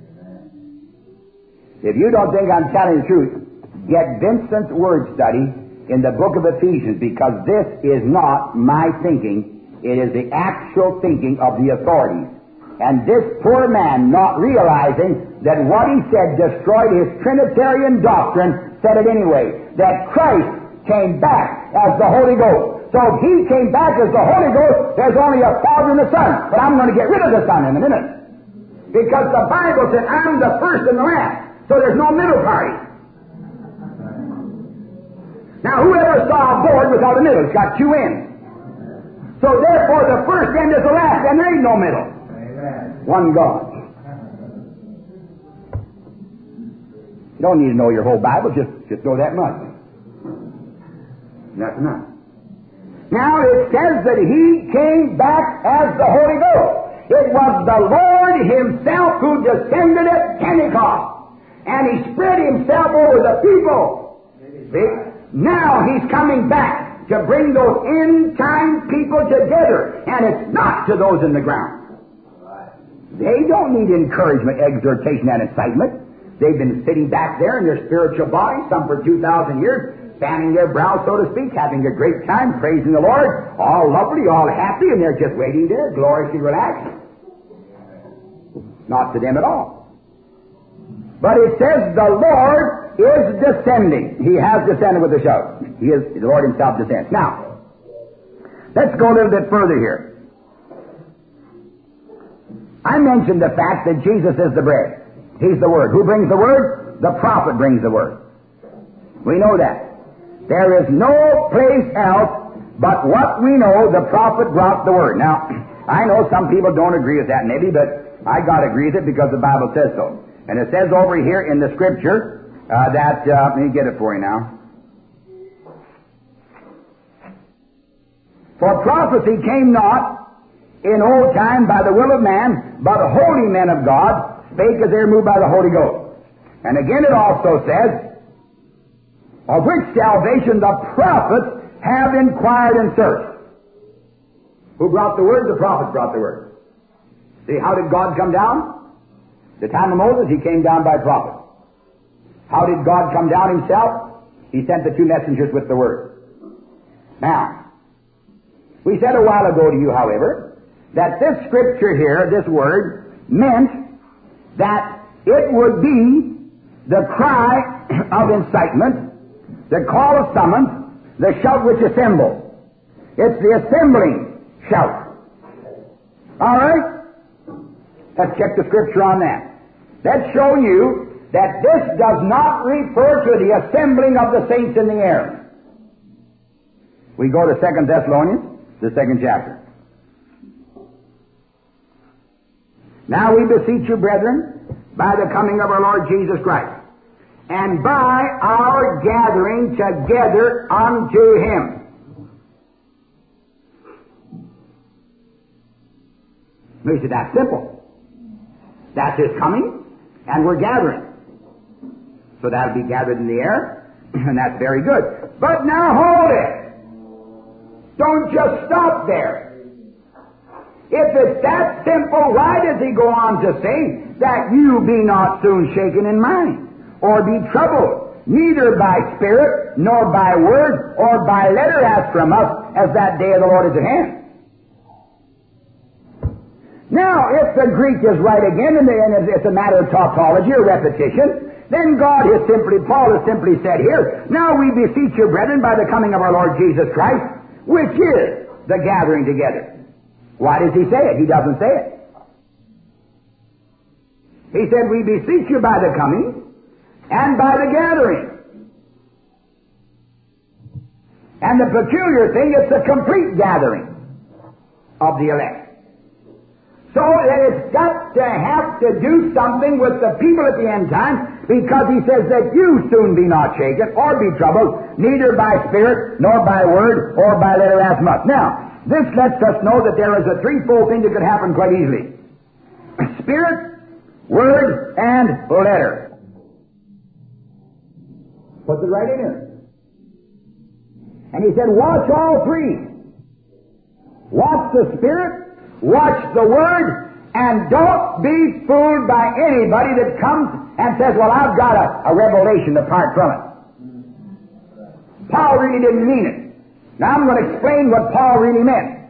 If you don't think I'm telling the truth, get Vincent's word study in the book of Ephesians, because this is not my thinking. It is the actual thinking of the authorities. And this poor man, not realizing that what he said destroyed his Trinitarian doctrine, said it anyway, that Christ came back as the Holy Ghost. So if he came back as the Holy Ghost, there's only a Father and a Son. But I'm going to get rid of the Son in a minute. Because the Bible said, I'm the first and the last. So there's no middle party. Now, whoever saw a board without a middle, it's got two ends. So therefore, the first end is the last, and there ain't no middle. Amen. One God. You don't need to know your whole Bible, just, just know that much. That's enough. Now, it says that he came back as the Holy Ghost. It was the Lord himself who descended at Pentecost, and he spread himself over the people. See? Now he's coming back to bring those end-time people together, and it's not to those in the ground. They don't need encouragement, exhortation, and excitement. They've been sitting back there in their spiritual body, some for two thousand years, fanning their brows, so to speak, having a great time, praising the Lord, all lovely, all happy, and they're just waiting there, gloriously relaxed. Not to them at all. But it says the Lord is descending. He has descended with a shout. He is, the Lord himself descends. Now, let's go a little bit further here. I mentioned the fact that Jesus is the bread. He's the Word. Who brings the Word? The prophet brings the Word. We know that. There is no place else but what we know the prophet brought the Word. Now, I know some people don't agree with that maybe, but I got to agree with it because the Bible says so. And it says over here in the Scripture, Uh, that, uh, let me get it for you now. For prophecy came not in old time by the will of man, but holy men of God spake as they were moved by the Holy Ghost. And again it also says, of which salvation the prophets have inquired and searched. Who brought the Word? The prophets brought the Word. See, how did God come down? The time of Moses, he came down by prophets. How did God come down himself? He sent the two messengers with the Word. Now, we said a while ago to you, however, that this Scripture here, this Word, meant that it would be the cry of incitement, the call of summons, the shout which assembles. It's the assembling shout. All right? Let's check the Scripture on that. Let's show you that this does not refer to the assembling of the saints in the air. We go to Second Thessalonians, the second chapter. Now we beseech you, brethren, by the coming of our Lord Jesus Christ, and by our gathering together unto Him. We said, that's simple. That's His coming, and we're gathering. So that'll be gathered in the air. And that's very good. But now hold it. Don't just stop there. If it's that simple, why does he go on to say that you be not soon shaken in mind, or be troubled, neither by spirit, nor by word, or by letter as from us, as that day of the Lord is at hand? Now, if the Greek is right again, and, the, and it's a matter of tautology or repetition, then God has simply, Paul has simply said here, now we beseech you, brethren, by the coming of our Lord Jesus Christ, which is the gathering together. Why does he say it? He doesn't say it. He said, we beseech you by the coming and by the gathering. And the peculiar thing, it's a complete gathering of the elect. So that it's got to have to do something with the people at the end time, because he says that you soon be not shaken or be troubled, neither by spirit, nor by word, or by letter as much. Now, this lets us know that there is a threefold thing that could happen quite easily. Spirit, word, and letter. Puts it right in here. And he said, watch all three. Watch the Spirit, watch the Word, and don't be fooled by anybody that comes and says, well, I've got a, a revelation apart from it. Paul really didn't mean it. Now I'm going to explain what Paul really meant.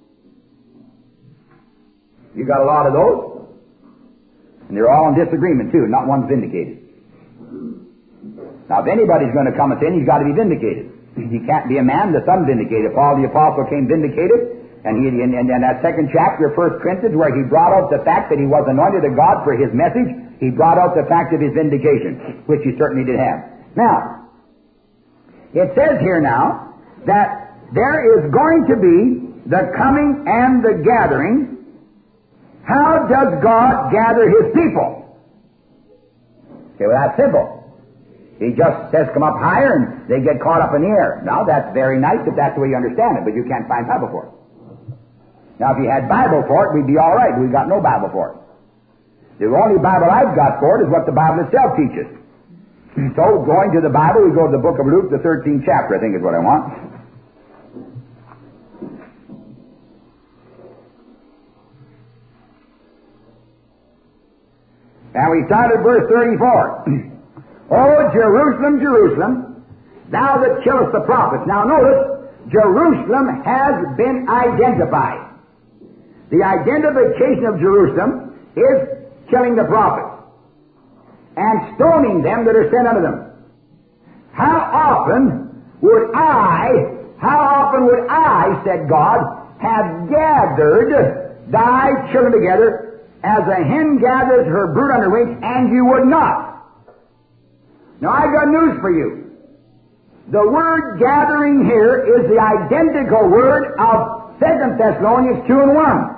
You got a lot of those, and they're all in disagreement too. Not one's vindicated. Now if anybody's going to come and say, he's got to be vindicated. He can't be a man that's unvindicated. Paul the Apostle came vindicated. And he, in, in, in that second chapter of First Corinthians, where he brought out the fact that he was anointed of God for his message, he brought out the fact of his vindication, which he certainly did have. Now, it says here now that there is going to be the coming and the gathering. How does God gather his people? Okay, well, that's simple. He just says, come up higher, and they get caught up in the air. Now, that's very nice if that's the way you understand it, but you can't find Bible for it. Now, if you had Bible for it, we'd be all right. We've got no Bible for it. The only Bible I've got for it is what the Bible itself teaches. So, going to the Bible, we go to the book of Luke, the thirteenth chapter, I think is what I want. And we start at verse thirty-four. O Jerusalem, Jerusalem, thou that killest the prophets. Now notice, Jerusalem has been identified. The identification of Jerusalem is killing the prophets and stoning them that are sent unto them. How often would I, how often would I, said God, have gathered thy children together as a hen gathers her brood under wings, and you would not? Now I got news for you. The word gathering here is the identical word of Second Thessalonians two and one.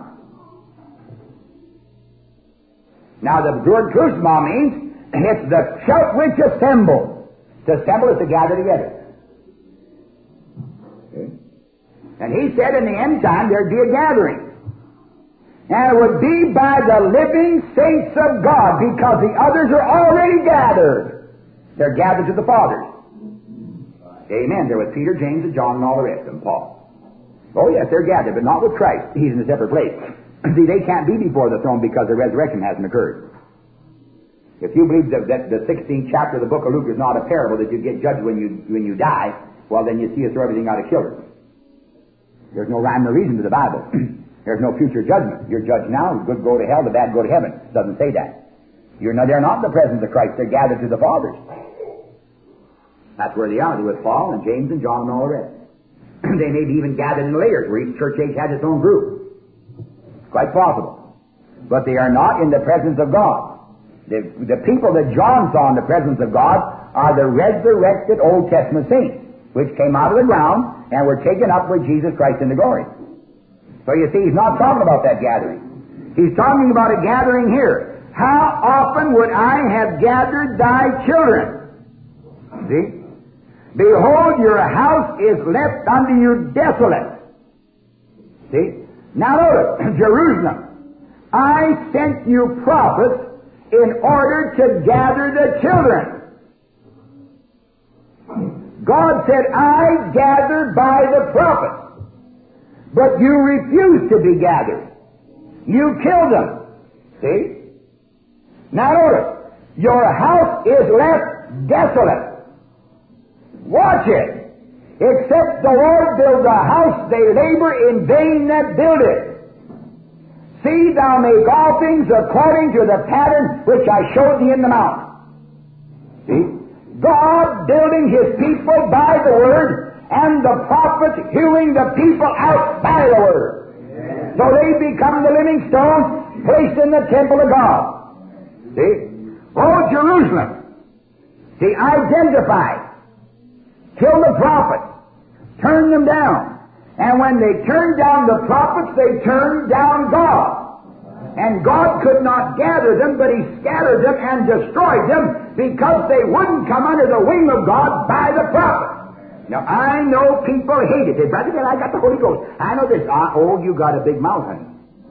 Now, the word Chrisma means it's the church which assemble. To assemble is to gather together. Okay. And he said in the end time there'd be a gathering. And it would be by the living saints of God, because the others are already gathered. They're gathered to the fathers. Amen. There was Peter, James, and John, and all the rest of them, Paul. Oh, yes, they're gathered, but not with Christ. He's in a separate place. See, they can't be before the throne because the resurrection hasn't occurred. If you believe that, that the sixteenth chapter of the book of Luke is not a parable, that you get judged when you when you die, well, then you see us throw everything out of kilter. There's no rhyme or reason to the Bible. There's no future judgment. You're judged now. The good go to hell, the bad go to heaven. It doesn't say that. You're not, they're not in the presence of Christ. They're gathered to the fathers. That's where they are. They're with Paul and James and John and all the rest. They may be even gathered in layers, where each church age has its own group. Quite possible. But they are not in the presence of God. The, the people that John saw in the presence of God are the resurrected Old Testament saints, which came out of the ground and were taken up with Jesus Christ in the glory. So you see, he's not talking about that gathering. He's talking about a gathering here. How often would I have gathered thy children? See? Behold, your house is left unto you desolate. See? Now notice, Jerusalem, I sent you prophets in order to gather the children. God said, I gathered by the prophets, but you refused to be gathered. You killed them. See? Now notice, your house is left desolate. Watch it. Except the Lord build a house, they labor in vain that build it. See, thou make all things according to the pattern which I showed thee in the mount. See? God building His people by the Word, and the prophets hewing the people out by the Word. Amen. So they become the living stones placed in the temple of God. See? Oh, Jerusalem. See, identify. Kill the prophets. Turn them down. And when they turned down the prophets, they turned down God. And God could not gather them, but He scattered them and destroyed them because they wouldn't come under the wing of God by the prophets. Now, I know people hate it. They say, Brother, I got the Holy Ghost. I know this. Ah, oh, you got a big mouth, honey.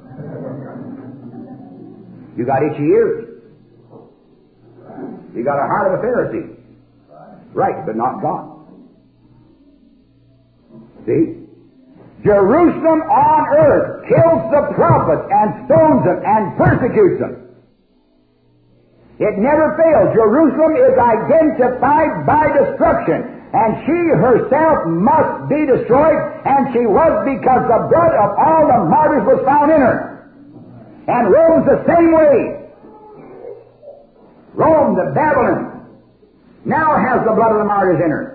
You got itchy ears. You got a heart of a Pharisee. Right, but not God. See? Jerusalem on earth kills the prophets and stones them and persecutes them. It never fails. Jerusalem is identified by destruction, and she herself must be destroyed, and she was because the blood of all the martyrs was found in her. And Rome's the same way. Rome, the Babylon, now has the blood of the martyrs in her.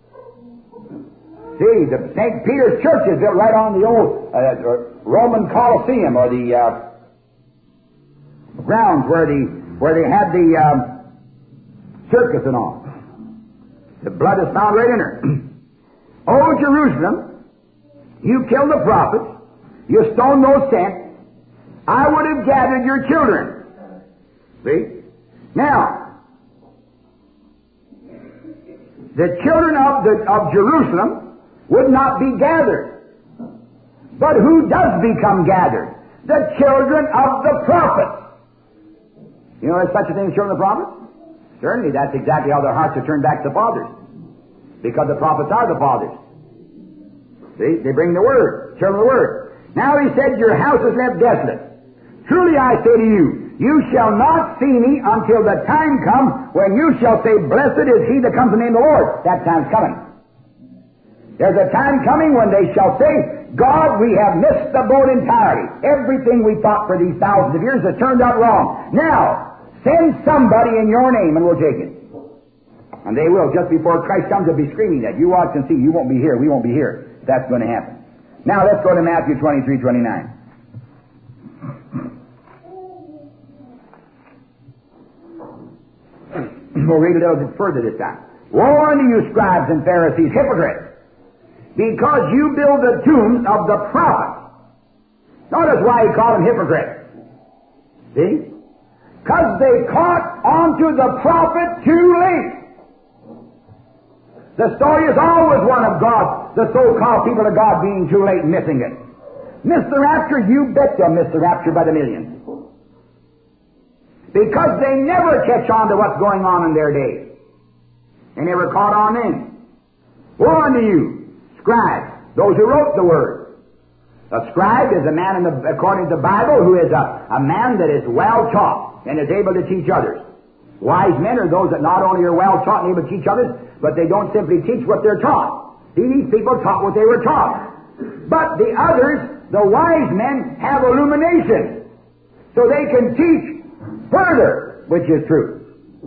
See, the Saint Peter's Church is built right on the old uh, Roman Colosseum, or the uh, grounds where the where they had the um, circus and all. The blood is found right in her. Oh, Jerusalem, you killed the prophets, you stoned those sent. I would have gathered your children. See? Now, the children of the of Jerusalem would not be gathered. But who does become gathered? The children of the prophets. You know there's such a thing as children of the prophets? Certainly, that's exactly how their hearts are turned back to the fathers. Because the prophets are the fathers. See? They bring the Word, children of the Word. Now He said, your house is left desolate. Truly I say to you, you shall not see me until the time come when you shall say, blessed is he that comes in the name of the Lord. That time's coming. There's a time coming when they shall say, God, we have missed the boat entirely. Everything we thought for these thousands of years has turned out wrong. Now, send somebody in your name and we'll take it. And they will. Just before Christ comes, they'll be screaming that. You watch and see. You won't be here. We won't be here. That's going to happen. Now, let's go to Matthew twenty-three twenty-nine. We'll read a little bit further this time. Woe unto you, scribes and Pharisees, hypocrites! Because you build the tombs of the prophets. Notice why he called them hypocrites. See? Because they caught onto the prophet too late. The story is always one of God, the so-called people of God being too late and missing it. Miss the rapture? You bet they'll miss the rapture by the millions. Because they never catch on to what's going on in their day. They never caught on then. Woe unto you, scribes, those who wrote the Word. A scribe is a man, in the, according to the Bible, who is a, a man that is well taught and is able to teach others. Wise men are those that not only are well taught and able to teach others, but they don't simply teach what they're taught. See, these people taught what they were taught. But the others, the wise men, have illumination, so they can teach further, which is true.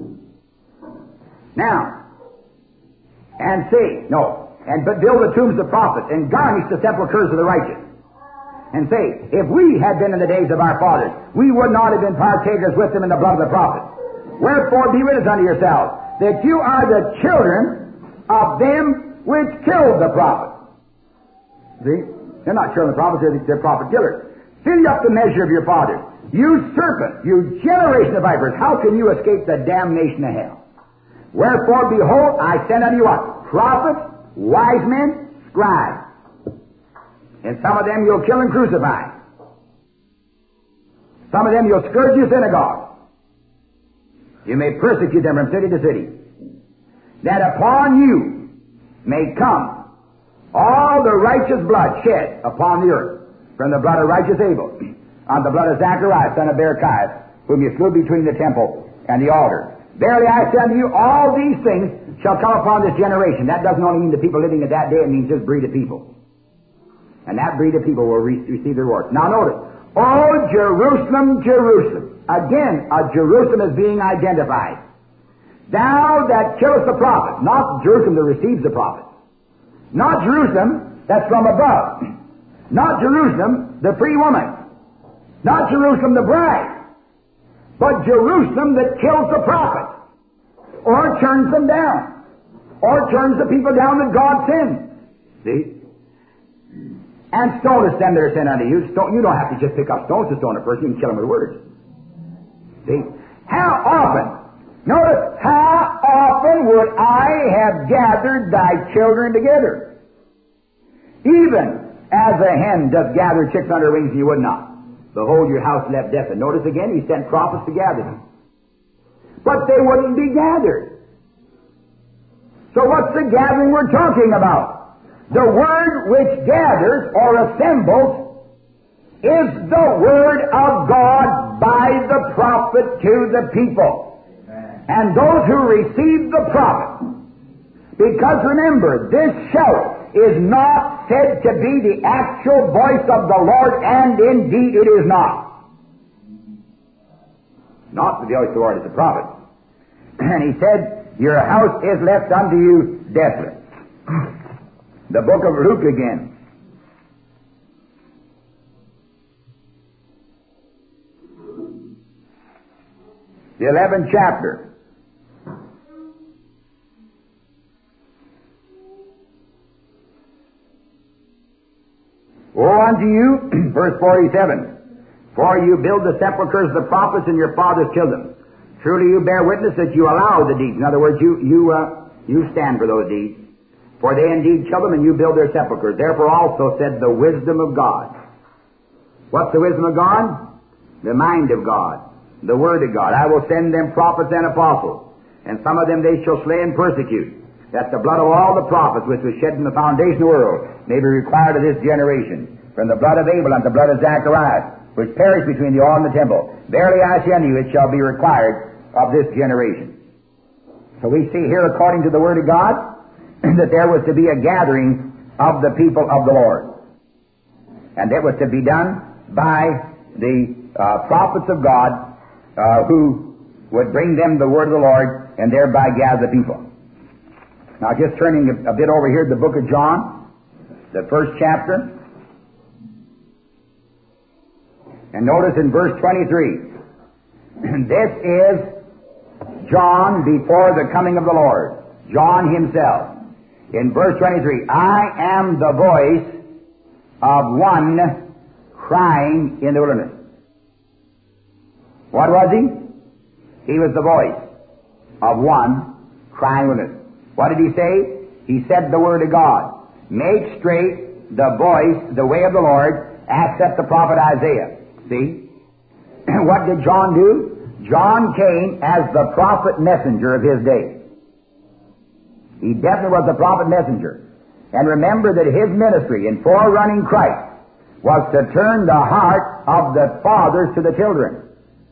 Now, and say, no, and but build the tombs of the prophets and garnish the sepulchres of the righteous. And say, if we had been in the days of our fathers, we would not have been partakers with them in the blood of the prophets. Wherefore be witness unto yourselves that you are the children of them which killed the prophets. See? They're not children of the prophets, they're, they're prophet killers. Fill up the measure of your fathers. You serpent, you generation of vipers, how can you escape the damnation of hell? Wherefore, behold, I send unto you what? Prophets, wise men, scribes. And some of them you'll kill and crucify. Some of them you'll scourge your synagogue. You may persecute them from city to city. That upon you may come all the righteous blood shed upon the earth, from the blood of righteous Abel, on the blood of Zacharias, son of Berechiah, whom you slew between the temple and the altar. Verily I say unto you, all these things shall come upon this generation. That doesn't only mean the people living at that day, it means this breed of people. And that breed of people will re- receive their rewards. Now notice, oh Jerusalem, Jerusalem. Again, a Jerusalem is being identified. Thou that killest the prophet, not Jerusalem that receives the prophet. Not Jerusalem that's from above. Not Jerusalem, the free woman. Not Jerusalem, the bride. But Jerusalem that kills the prophet. Or turns them down. Or turns the people down that God sends. See? And stonest them that are sent unto you. Stone, you don't have to just pick up stones to stone a person. You can kill them with words. See? How often? Notice, how often would I have gathered thy children together? Even as a hen doth gather chicks under her wings, and you would not. Behold, your house left desolate. Notice again, he sent prophets to gather them. But they wouldn't be gathered. So what's the gathering we're talking about? The word which gathers or assembles is the word of God by the prophet to the people. Amen. And those who receive the prophet. Because remember, this shout is not said to be the actual voice of the Lord, and indeed it is not. Not the voice of the Lord, it's the prophet. And he said, your house is left unto you desolate. The book of Luke again. The eleventh chapter. Woe unto you, verse forty-seven, for you build the sepulchres of the prophets, and your fathers killed them. Truly you bear witness that you allow the deeds. In other words, you you uh, you stand for those deeds. For they indeed kill them, and you build their sepulchres. Therefore also said the wisdom of God. What's the wisdom of God? The mind of God, the word of God. I will send them prophets and apostles, and some of them they shall slay and persecute, that the blood of all the prophets which was shed from the foundation of the world may be required of this generation, from the blood of Abel unto the blood of Zacharias, which perished between the altar and the temple. Verily I say unto you, it shall be required of this generation. So we see here, according to the word of God, that there was to be a gathering of the people of the Lord. And that was to be done by the uh, prophets of God, uh, who would bring them the word of the Lord and thereby gather the people. Now just turning a, a bit over here to the book of John, the first chapter. And notice in verse twenty-three, this is John before the coming of the Lord. John himself. In verse twenty-three, I am the voice of one crying in the wilderness. What was he? He was the voice of one crying in the wilderness. What did he say? He said the word of God. Make straight the voice, the way of the Lord, as saith the prophet Isaiah. See? What did John do? John came as the prophet messenger of his day. He definitely was the prophet messenger. And remember that his ministry in forerunning Christ was to turn the heart of the fathers to the children,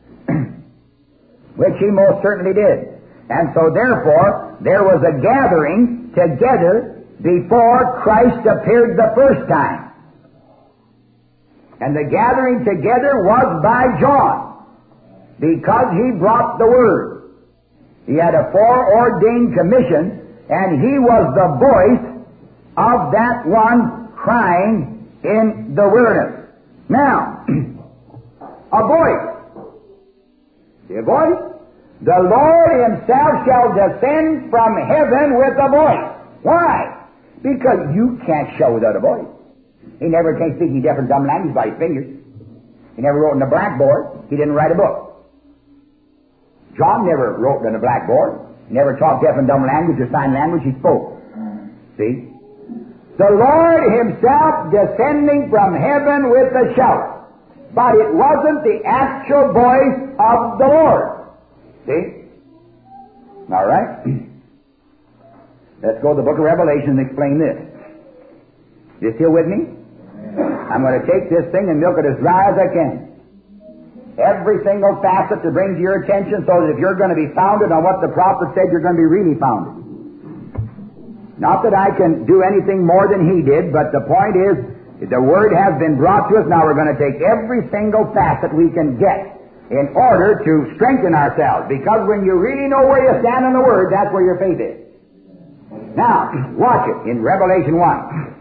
which he most certainly did. And so therefore, there was a gathering together before Christ appeared the first time. And the gathering together was by John, because he brought the Word. He had a foreordained commission, and he was the voice of that one crying in the wilderness. Now, a voice. See a voice? The Lord himself shall descend from heaven with a voice. Why? Because you can't show without a voice. He never can speak any different dumb language by his fingers. He never wrote on a blackboard. He didn't write a book. John never wrote on a blackboard. He never taught deaf and dumb language or sign language. He spoke. See? The Lord himself descending from heaven with a shout. But it wasn't the actual voice of the Lord. See? All right? Let's go to the book of Revelation and explain this. You still with me? I'm going to take this thing and milk it as dry as I can. Every single facet to bring to your attention so that if you're going to be founded on what the prophet said, you're going to be really founded. Not that I can do anything more than he did, but the point is, the Word has been brought to us. Now we're going to take every single facet we can get in order to strengthen ourselves. Because when you really know where you stand on the Word, that's where your faith is. Now, watch it in Revelation one.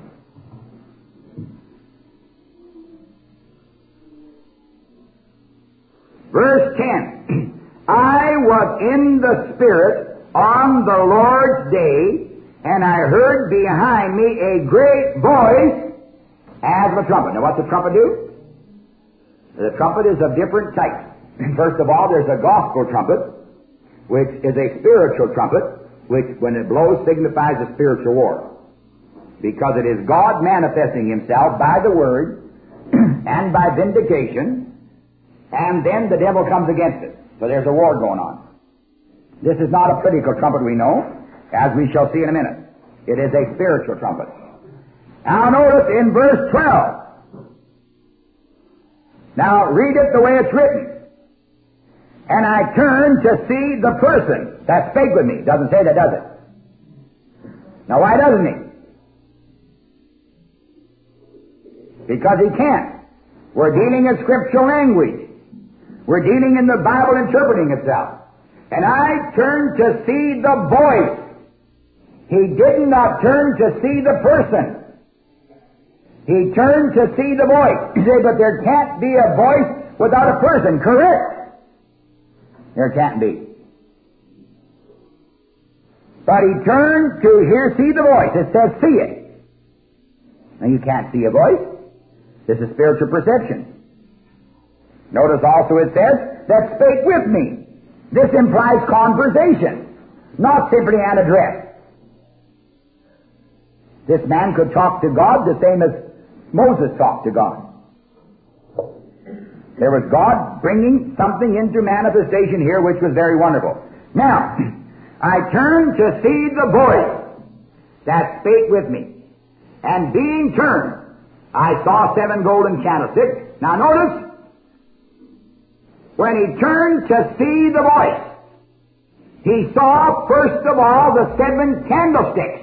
Verse ten. I was in the Spirit on the Lord's day, and I heard behind me a great voice as of a trumpet. Now, what's the trumpet do? The trumpet is of different types. First of all, there's a gospel trumpet, which is a spiritual trumpet, which, when it blows, signifies a spiritual war. Because it is God manifesting Himself by the Word and by vindication, and then the devil comes against it. So there's a war going on. This is not a political trumpet, we know, as we shall see in a minute. It is a spiritual trumpet. Now notice in verse twelve. Now read it the way it's written. And I turned to see the person that spake with me. Doesn't say that, does it? Now why doesn't he? Because he can't. We're dealing in scriptural language. We're dealing in the Bible interpreting itself. And I turned to see the voice. He did not turn to see the person. He turned to see the voice. You say, but there can't be a voice without a person. Correct. There can't be. But he turned to hear, see the voice. It says, see it. Now you can't see a voice. This is spiritual perception. Notice also it says, that spake with me. This implies conversation, not simply an address. This man could talk to God the same as Moses talked to God. There was God bringing something into manifestation here which was very wonderful. Now, I turned to see the voice that spake with me. And being turned, I saw seven golden candlesticks. Now notice, when he turned to see the voice, he saw first of all the seven candlesticks.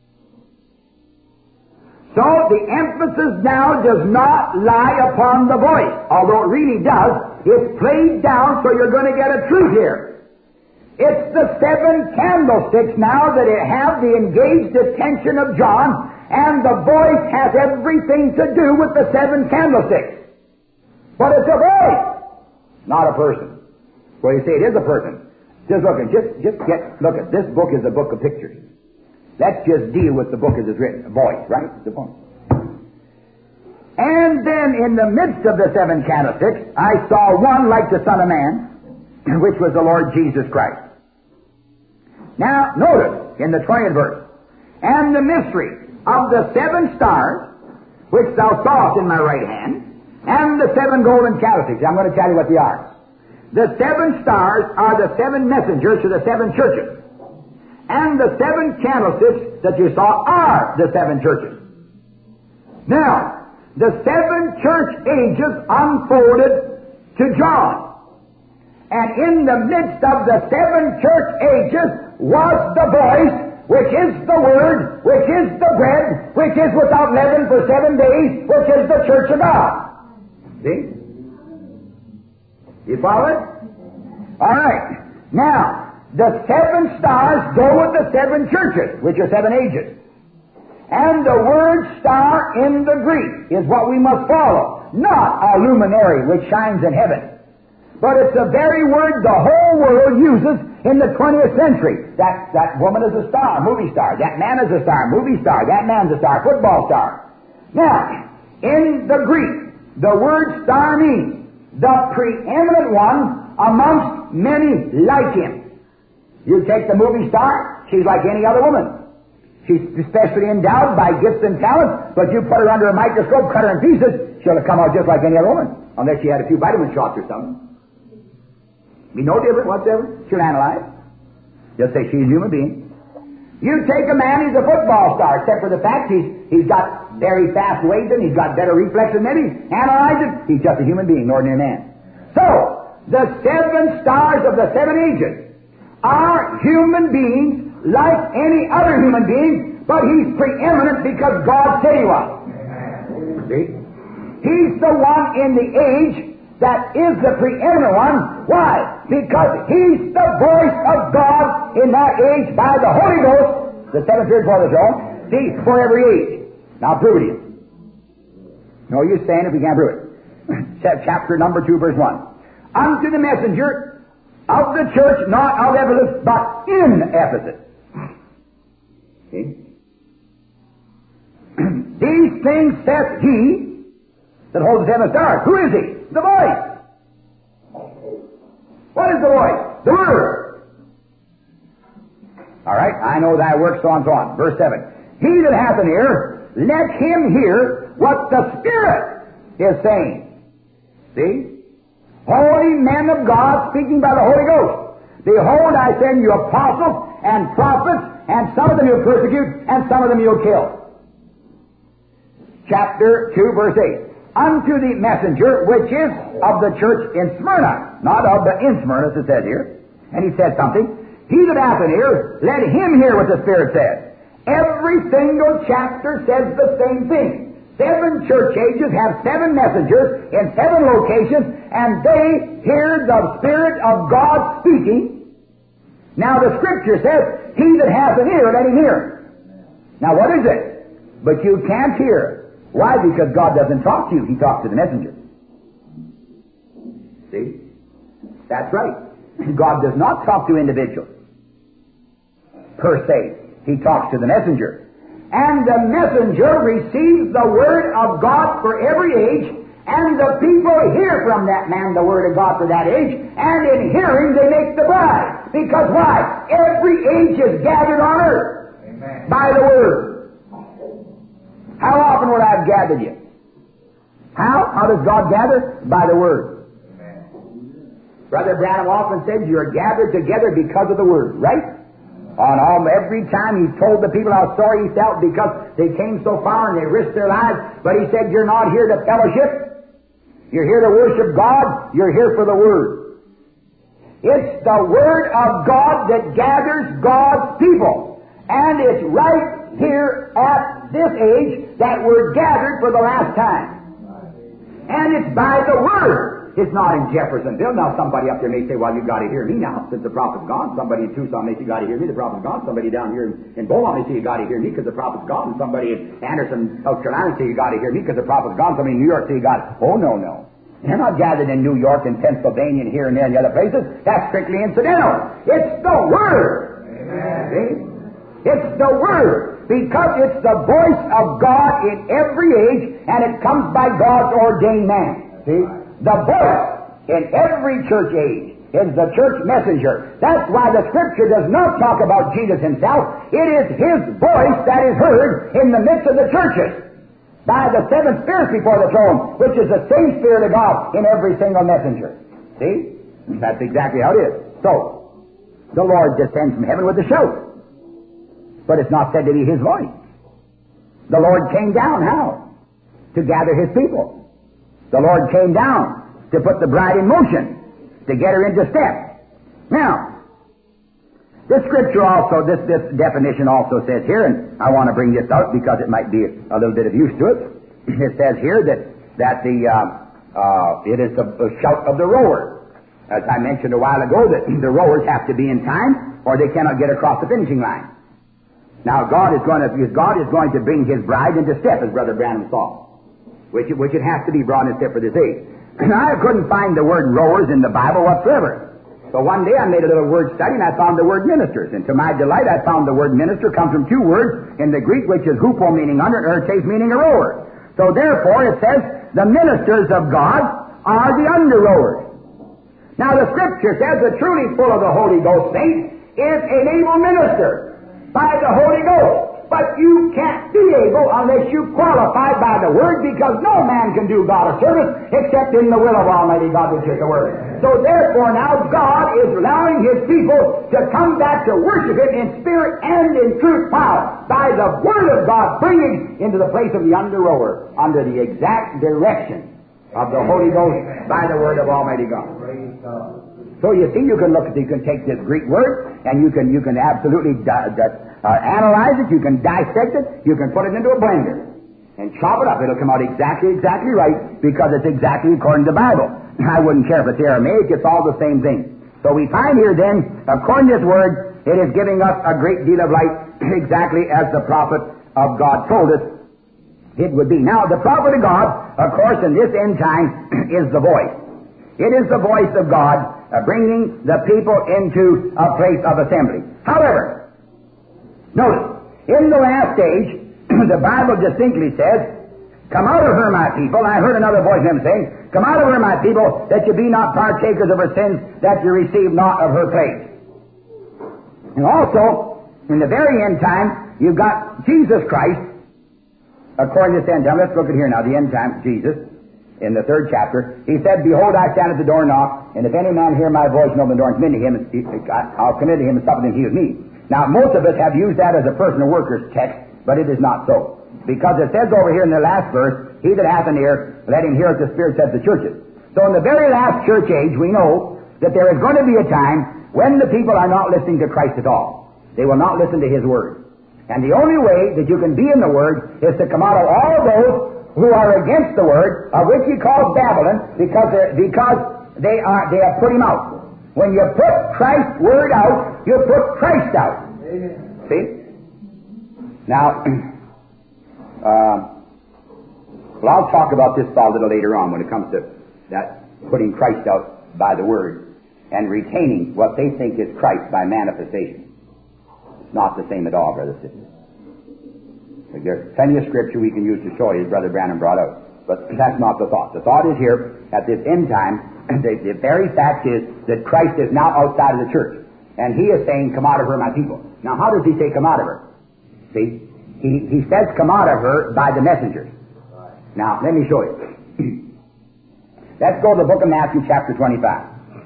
So the emphasis now does not lie upon the voice, although it really does. It's played down so you're going to get a truth here. It's the seven candlesticks now that have the engaged attention of John, and the voice has everything to do with the seven candlesticks. But it's a voice, not a person. Well, you say it is a person. Just look at, just, just get, look at, this book is a book of pictures. Let's just deal with the book as it's written. A voice, right? The voice. And then in the midst of the seven candlesticks, I saw one like the Son of Man, which was the Lord Jesus Christ. Now, notice in the twentieth verse, and the mystery of the seven stars, which thou sawest in my right hand, and the seven golden candlesticks. I'm going to tell you what they are. The seven stars are the seven messengers to the seven churches. And the seven candlesticks that you saw are the seven churches. Now, the seven church ages unfolded to John. And in the midst of the seven church ages was the voice, which is the Word, which is the bread, which is without leaven for seven days, which is the church of God. See? You follow it? All right. Now, the seven stars go with the seven churches, which are seven ages. And the word star in the Greek is what we must follow, not a luminary which shines in heaven. But it's the very word the whole world uses in the twentieth century. That, that woman is a star, movie star. That man is a star, movie star. That man's a star, football star. Now, in the Greek, the word star means the preeminent one amongst many like him. You take the movie star, she's like any other woman. She's especially endowed by gifts and talents, but you put her under a microscope, cut her in pieces, she'll come out just like any other woman, unless she had a few vitamin shots or something. Be no different whatsoever. She'll analyze. Just say she's a human being. You take a man, he's a football star, except for the fact he's, he's got very fast waves and he's got better reflexes than maybe. Analyze it, he's just a human being, an ordinary man. So, the seven stars of the seven ages are human beings like any other human being, but he's preeminent because God said he was. See? He's the one in the age that is the preeminent one. Why? Because he's the voice of God in that age by the Holy Ghost, the seventh period for the throne, see, for every age. Now prove it to you. No use saying if we can't prove it. Chapter number two, verse one. Unto the messenger of the church, not of Ephesus, but in Ephesus. See? These things saith he that holds the seven stars. Who is he? The voice. What is the voice? The Word. All right, I know thy works, so on, so on. Verse seven. He that hath an ear, let him hear what the Spirit is saying. See? Holy men of God speaking by the Holy Ghost. Behold, I send you apostles and prophets, and some of them you'll persecute, and some of them you'll kill. Chapter two, verse eight. Unto the messenger, which is of the church in Smyrna, not of the in Smyrna, as it says here. And he said something. He that hath an ear, let him hear what the Spirit says. Every single chapter says the same thing. Seven church ages have seven messengers in seven locations, and they hear the Spirit of God speaking. Now the Scripture says, he that hath an ear, let him hear. Now what is it? But you can't hear. Why? Because God doesn't talk to you. He talks to the messenger. See? That's right. God does not talk to individuals, per se. He talks to the messenger. And the messenger receives the Word of God for every age, and the people hear from that man the Word of God for that age, and in hearing they make the bride. Because why? Every age is gathered on earth. Amen. By the Word. How often would I have gathered you? How? How does God gather? By the Word. Amen. Brother Branham often said you're gathered together because of the Word, right? On all, every time he told the people how sorry he felt because they came so far and they risked their lives, but he said, you're not here to fellowship. You're here to worship God. You're here for the Word. It's the Word of God that gathers God's people. And it's right here at this age that we're gathered for the last time. And it's by the Word. It's not in Jeffersonville. Now somebody up there may say, well, you've got to hear me now since the prophet's gone. Somebody in Tucson may say, you've got to hear me, the prophet's gone. Somebody down here in, in Beaumont may say, you've got to hear me because the prophet's gone. And somebody in Anderson, South Carolina may say, you've got to hear me because the prophet's gone. Somebody in New York say, you've got to... Oh, no, no. They're not gathered in New York and Pennsylvania and here and there and the other places. That's strictly incidental. It's the Word. Amen. See? It's the Word. Because it's the voice of God in every age, and it comes by God's ordained man. See? The voice in every church age is the church messenger. That's why the Scripture does not talk about Jesus himself. It is His voice that is heard in the midst of the churches by the seven spirits before the throne, which is the same Spirit of God in every single messenger. See? That's exactly how it is. So, the Lord descends from heaven with a shout. But it's not said to be His voice. The Lord came down, how? To gather His people. The Lord came down to put the bride in motion, to get her into step. Now, this Scripture also, this, this definition also says here, and I want to bring this out because it might be a little bit of use to it. It says here that, that the, uh, uh, it is the, the shout of the rower. As I mentioned a while ago, that the rowers have to be in time or they cannot get across the finishing line. Now, God is going to, God is going to bring His bride into step, as Brother Branham saw, which it, which it has to be brought into step for this age. And I couldn't find the word rowers in the Bible whatsoever. So one day I made a little word study and I found the word ministers. And to my delight, I found the word minister comes from two words in the Greek, which is hupo, meaning under, and ertes, meaning a rower. So therefore, it says the ministers of God are the under rowers. Now the Scripture says that truly full of the Holy Ghost saint is an able minister by the Holy Ghost. But you can't be able unless you qualify by the Word, because no man can do God a service except in the will of Almighty God, which is the Word. so therefore now God is allowing His people to come back to worship Him in spirit and in truth power by the Word of God, bringing into the place of the under-rower under the exact direction of the Holy Ghost by the Word of Almighty God. So you see, you can look at, you can take this Greek word and you can you can absolutely di- di- uh, analyze it. You can dissect it. You can put it into a blender and chop it up. It'll come out exactly, exactly right because it's exactly according to the Bible. I wouldn't care if it's Aramaic. It's all the same thing. So we find here then, according to this word, it is giving us a great deal of light exactly as the prophet of God told us it would be. Now, the prophet of God, of course, in this end time is the voice. It is the voice of God uh, bringing the people into a place of assembly. However, notice, in the last age, the Bible distinctly says, "Come out of her, my people." I heard another voice of him saying, "Come out of her, my people, that you be not partakers of her sins, that you receive not of her plagues." And also, in the very end time, you've got Jesus Christ, according to this end time. Let's look at here now, the end time, Jesus. In the third chapter, he said, "Behold, I stand at the door and knock, and if any man hear my voice and open the door and come into him, I'll come into him and sup with him, he with me." Now, most of us have used that as a personal worker's text, but it is not so. Because it says over here in the last verse, "He that hath an ear, let him hear what the Spirit says to churches." So in the very last church age, we know that there is going to be a time when the people are not listening to Christ at all. They will not listen to His Word. And the only way that you can be in the Word is to come out of all those who are against the Word, of which He calls Babylon, because because they are they have put Him out. When you put Christ's Word out, you put Christ out. Amen. See? Now, uh, well, I'll talk about this a little later on when it comes to that putting Christ out by the Word and retaining what they think is Christ by manifestation. It's not the same at all, brothers and sisters. There's plenty of scripture we can use to show you, as Brother Branham brought out. But that's not the thought. The thought is here, at this end time, the, the very fact is that Christ is now outside of the church. And He is saying, "Come out of her, my people." Now, how does He say, "Come out of her"? See? He, he says, "Come out of her" by the messengers. Now, let me show you. Let's go to the book of Matthew, chapter twenty-five.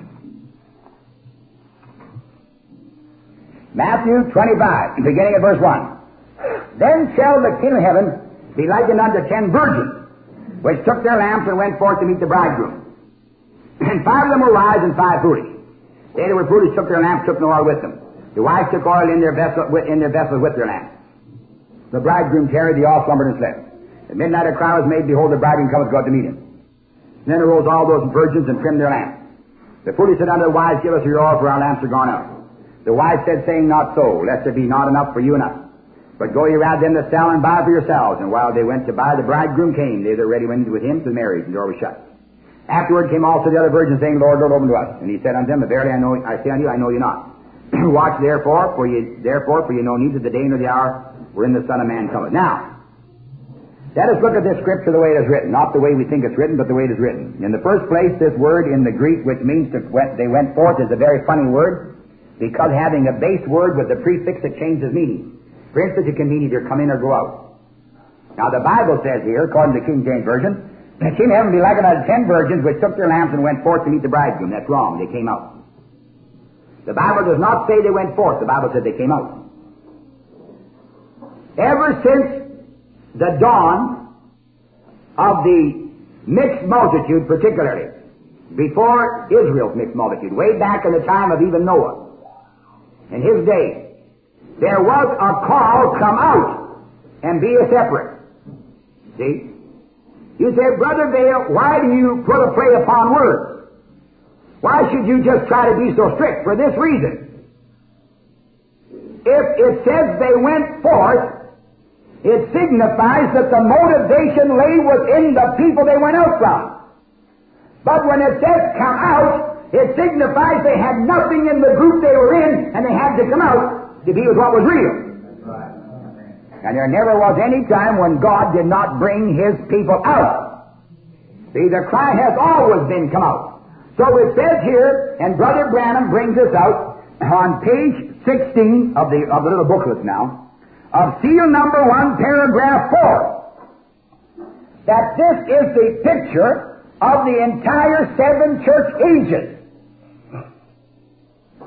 Matthew twenty-five, beginning at verse one. "Then shall the kingdom of heaven be likened unto ten virgins, which took their lamps and went forth to meet the bridegroom. And five of them were wise and five foolish. They that were foolish took their lamps, took no oil with them. The wise took oil in their vessel, in their vessels with their lamps. The bridegroom tarried, they all slumbered and slept. At midnight a cry was made, Behold, the bridegroom cometh, go out to meet him. And then arose all those virgins and trimmed their lamps. The foolish said unto the wise, Give us your oil, for our lamps are gone out. The wise said, saying, Not so, lest there be not enough for you and us. But go ye rather them that sell and buy for yourselves. And while they went to buy, the bridegroom came. They that ready went with him to the marriage, and the door was shut. Afterward came also the other virgins, saying, Lord, Lord, open to us. And he said unto them, Verily I know, I say unto you, I know you not. Watch therefore, for ye therefore, for ye know neither the day nor the hour wherein the Son of Man cometh. Now, let us look at this scripture the way it is written, not the way we think it's written, but the way it is written. In the first place, this word in the Greek, which means to went, they went forth, is a very funny word, because having a base word with a prefix, it changes meaning. For instance, it can mean either come in or go out. Now, the Bible says here, according to the King James Version, the king of heaven be likened unto ten virgins which took their lamps and went forth to meet the bridegroom. That's wrong. They came out. The Bible does not say they went forth. The Bible said they came out. Ever since the dawn of the mixed multitude, particularly before Israel's mixed multitude, way back in the time of even Noah, in his day, there was a call, come out and be a separate. See? You say, Brother Vale, why do you put a play upon words? Why should you just try to be so strict? For this reason. If it says they went forth, it signifies that the motivation lay within the people they went out from. But when it says come out, it signifies they had nothing in the group they were in, and they had to come out to be with what was real. And there never was any time when God did not bring His people out. See, the cry has always been come out. So it says here, and Brother Branham brings this out on page sixteen of the of the little booklet now, of seal number one, paragraph four, that this is the picture of the entire seven church ages.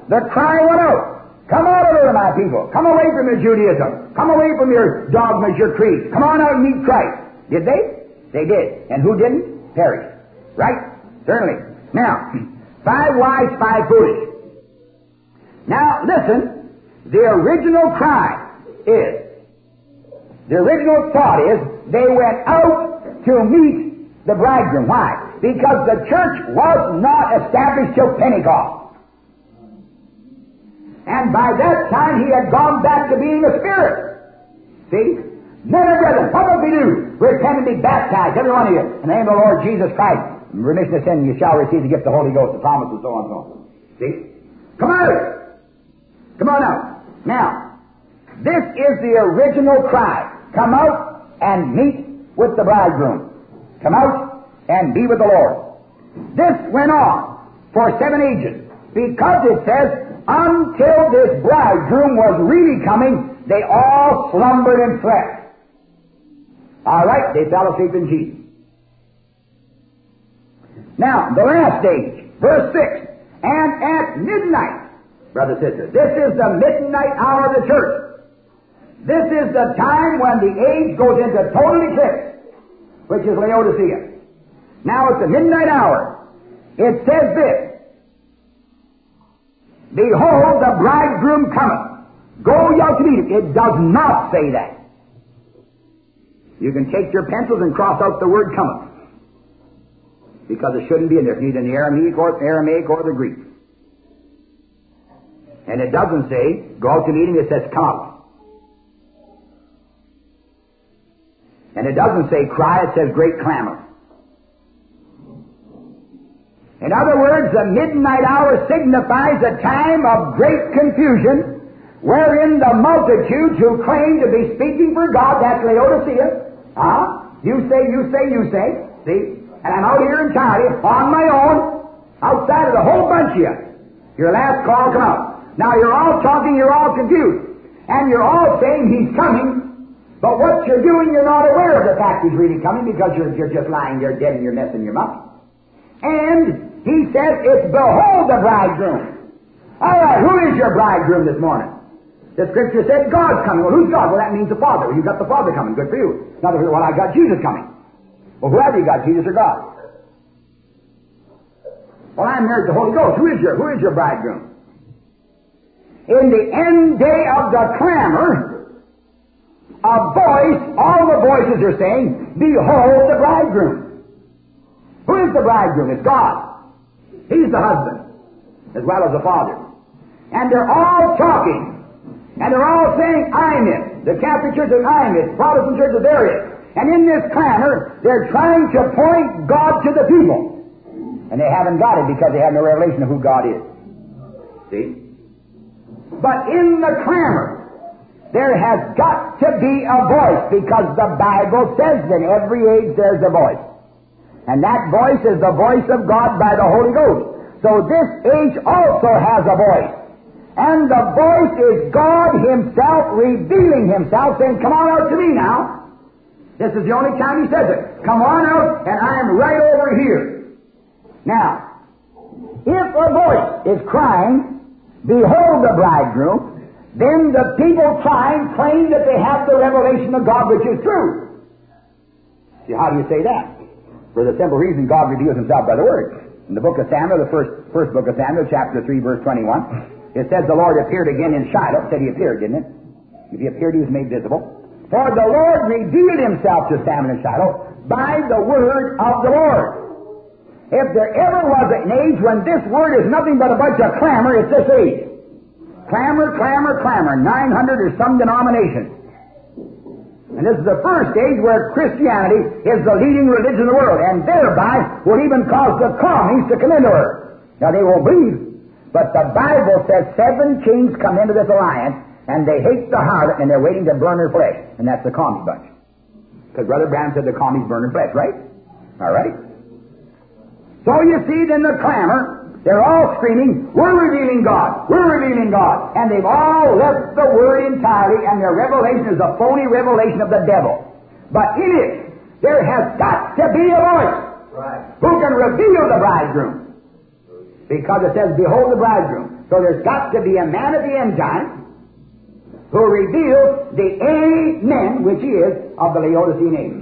the cry went out. Come out of there, my people. Come away from your Judaism. Come away from your dogmas, your creed. Come on out and meet Christ. Did they? They did. And who didn't? Perish. Right? Certainly. Now, five wise, five foolish. Now, listen. The original cry is, the original thought is, they went out to meet the bridegroom. Why? Because the church was not established till Pentecost. And by that time he had gone back to being a spirit. See? Men and brethren, what must we do? Repent and be baptized, every one of you, in the name of the Lord Jesus Christ. In remission of sin, you shall receive the gift of the Holy Ghost, the promise, and so on and so on. See? Come out! Come on out. Now, this is the original cry. Come out and meet with the bridegroom. Come out and be with the Lord. This went on for seven ages, because it says, until this bridegroom was really coming, they all slumbered and slept. All right, they fell asleep in Jesus. Now, the last stage, verse six, and at midnight, brothers and sisters, this is the midnight hour of the church. This is the time when the age goes into total eclipse, which is Laodicea. Now, at the midnight hour, it says this, behold, the bridegroom cometh. Go ye out to meet him. It does not say that. You can take your pencils and cross out the word cometh, because it shouldn't be in there, neither in the Aramaic or, Aramaic or the Greek. And it doesn't say, go out to meet him, it says, come out. And it doesn't say cry, it says great clamor. In other words, the midnight hour signifies a time of great confusion, wherein the multitudes who claim to be speaking for God, that's Laodicea, huh? You say, you say, you say, see? And I'm out here entirely, on my own, outside of the whole bunch of you. Your last call, come out. Now you're all talking, you're all confused, and you're all saying he's coming, but what you're doing, you're not aware of the fact he's really coming, because you're, you're just lying there dead in your mess in your mouth. And he says, it's behold the bridegroom. All right, who is your bridegroom this morning? The Scripture said God's coming. Well, who's God? Well, that means the Father. Well, you got the Father coming. Good for you. Now, well, I got Jesus coming. Well, whoever you got, Jesus or God. Well, I'm married to the Holy Ghost. Who is your, who is your bridegroom? In the end day of the clamor, a voice, all the voices are saying, behold the bridegroom. Who is the bridegroom? It's God. He's the husband, as well as the father. And they're all talking. And they're all saying, I'm it. The Catholic Church is I'm it. Protestant Church is there it. And in this clamor, they're trying to point God to the people. And they haven't got it because they have no revelation of who God is. See? But in the clamor, there has got to be a voice, because the Bible says that in every age there's a voice. And that voice is the voice of God by the Holy Ghost. So this age also has a voice. And the voice is God Himself revealing Himself, saying, come on out to me now. This is the only time He says it. Come on out, and I am right over here. Now, if a voice is crying, behold the bridegroom, then the people crying claim that they have the revelation of God, which is true. See, how do you say that? For the simple reason God reveals Himself by the Word. In the book of Samuel, the first, first book of Samuel, chapter three, verse twenty-one, it says the Lord appeared again in Shiloh. It said He appeared, didn't it? If He appeared, He was made visible. For the Lord revealed Himself to Samuel in Shiloh by the word of the Lord. If there ever was an age when this word is nothing but a bunch of clamor, it's this age. Clamor, clamor, clamor. nine hundred or some denominations. And this is the first age where Christianity is the leading religion in the world, and thereby will even cause the commies to come into her. Now, they won't believe, but the Bible says seven kings come into this alliance, and they hate the harlot, and they're waiting to burn her flesh. And that's the commie bunch. Because Brother Branham said the commies burn her flesh, right? All right. So you see, then the clamor, they're all screaming, we're revealing God, we're revealing God. And they've all left the Word entirely, and their revelation is a phony revelation of the devil. But in it, there has got to be a voice, right, who can reveal the bridegroom. Because it says, behold the bridegroom. So there's got to be a man at the end time who reveals the Amen, which is of the Laodicean age.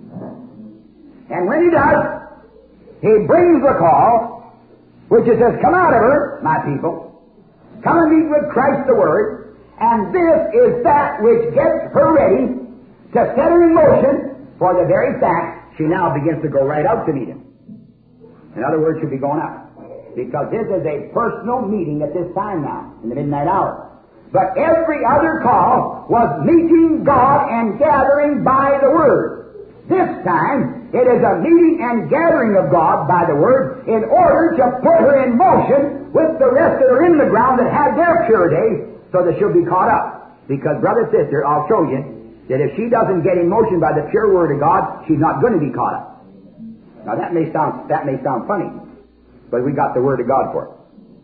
And when he does, he brings the call, which it says, come out of her, my people, come and meet with Christ the Word, and this is that which gets her ready to set her in motion for the very fact she now begins to go right out to meet him. In other words, she'll be going out. Because this is a personal meeting at this time now, in the midnight hour. But every other call was meeting God and gathering by the Word. This time, it is a meeting and gathering of God by the Word in order to put her in motion with the rest that are in the ground that had their pure day, so that she'll be caught up. Because, brother, sister, I'll show you that if she doesn't get in motion by the pure Word of God, she's not going to be caught up. Now, that may sound, that may sound funny, but we got the Word of God for it.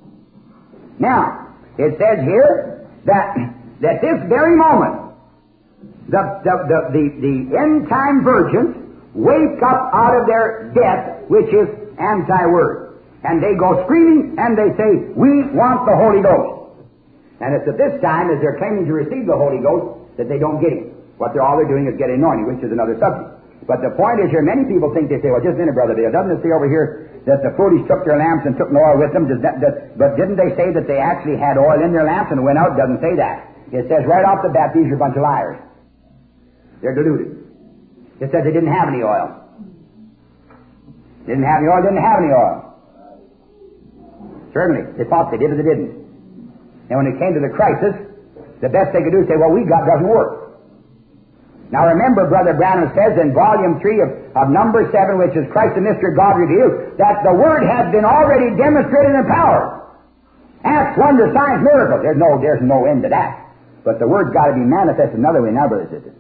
Now, it says here that, that this very moment, the, the, the, the, the end-time virgins wake up out of their death, which is anti-Word. And they go screaming and they say, we want the Holy Ghost. And it's at this time, as they're claiming to receive the Holy Ghost, that they don't get Him. What they're all they're doing is getting anointed, which is another subject. But the point is here, many people think, they say, well, just a minute, brother, Dale, doesn't it say over here that the foolish took their lamps and took no oil with them? Does that, that, but didn't they say that they actually had oil in their lamps and went out? It doesn't say that. It says right off the bat, these are a bunch of liars. They're deluded. It says they didn't have any oil. Didn't have any oil, didn't have any oil. Certainly, they thought they did, but they didn't. And when it came to the crisis, the best they could do is say, well, we got doesn't work. Now remember, Brother Branham says in volume three of, of number seven, which is Christ the Mystery God Revealed, that the Word has been already demonstrated in power. Acts, wonders, signs, miracles. There's no, there's no end to that. But the Word's got to be manifested another way now, brothers and sisters.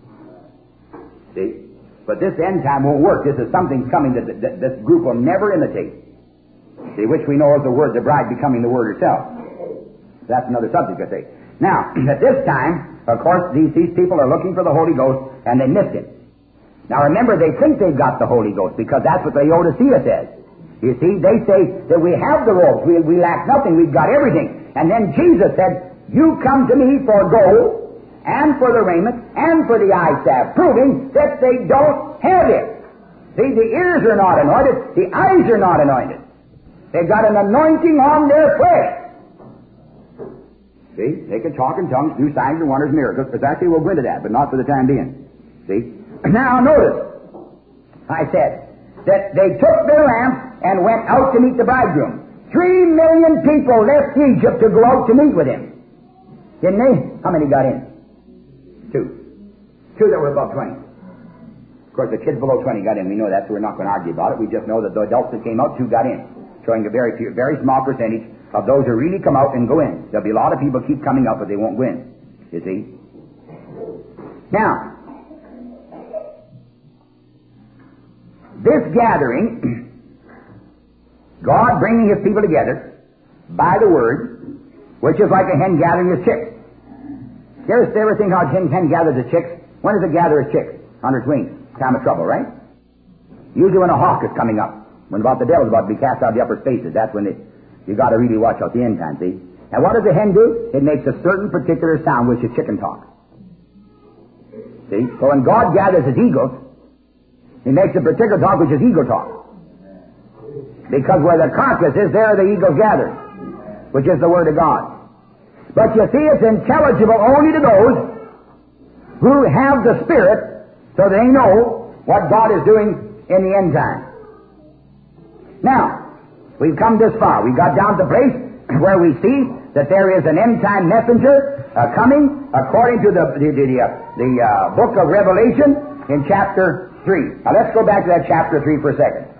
See? But this end time won't work. This is something coming that, that this group will never imitate. See, which we know is the Word, the bride becoming the Word herself. That's another subject, I say. Now, at this time, of course, these, these people are looking for the Holy Ghost, and they missed it. Now remember, they think they've got the Holy Ghost, because that's what Laodicea says. You see, they say that we have the robes, we, we lack nothing, we've got everything. And then Jesus said, you come to me for gold, and for the raiment, and for the eye salve, proving that they don't have it. See, the ears are not anointed, the eyes are not anointed. They've got an anointing on their flesh. See, they can talk in tongues, do signs and wonders, miracles. Exactly, we'll go into that, but not for the time being. See? Now, notice, I said that they took their lamps and went out to meet the bridegroom. Three million people left Egypt to go out to meet with him. Didn't they? How many got in? Two. Two that were above twenty. Of course, the kids below twenty got in. We know that, so we're not going to argue about it. We just know that the adults that came out, two got in, showing a very few, very small percentage of those who really come out and go in. There'll be a lot of people keep coming up, but they won't go in. You see? Now, this gathering, God bringing His people together by the Word, which is like a hen gathering his chicks. You ever, you ever think how a hen, hen gathers its chicks? When does it gather its chicks? On its wings. Time of trouble, right? Usually when a hawk is coming up. When about the devil's about to be cast out of the upper spaces, that's when it you got to really watch out the end time, see? And what does a hen do? It makes a certain particular sound, which is chicken talk. See? So when God gathers His eagles, He makes a particular talk, which is eagle talk. Because where the carcass is, there the eagles gather, which is the Word of God. But you see, it's intelligible only to those who have the Spirit, so they know what God is doing in the end time. Now, we've come this far. We got down to the place where we see that there is an end-time messenger uh, coming according to the the, the, uh, the uh, book of Revelation in chapter three. Now let's go back to that chapter three for a second.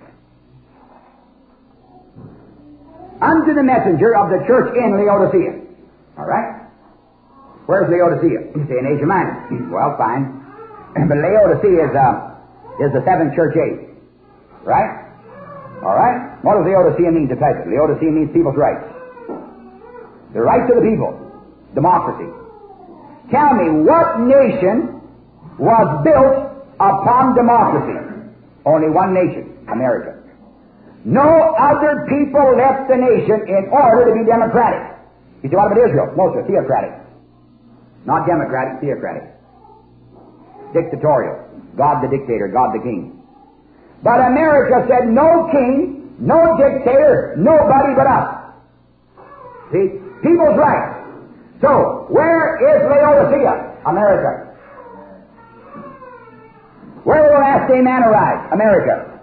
Unto the messenger of the church in Laodicea. All right? Where's Laodicea? You say in Asia Minor. Well, fine. But Laodicea is, uh, is the seventh church age. Right? All right? What does Laodicea mean to type it? Laodicea means people's rights. The rights of the people. Democracy. Tell me, what nation was built upon democracy? Only one nation, America. no other people left the nation in order to be democratic. You see, what about Israel? No, sir, theocratic. Not democratic, theocratic. Dictatorial. God the dictator, God the king. But America said, no king, no dictator, nobody but us. See? People's rights. So, where is Laodicea? America. Where will the last day man arise? America.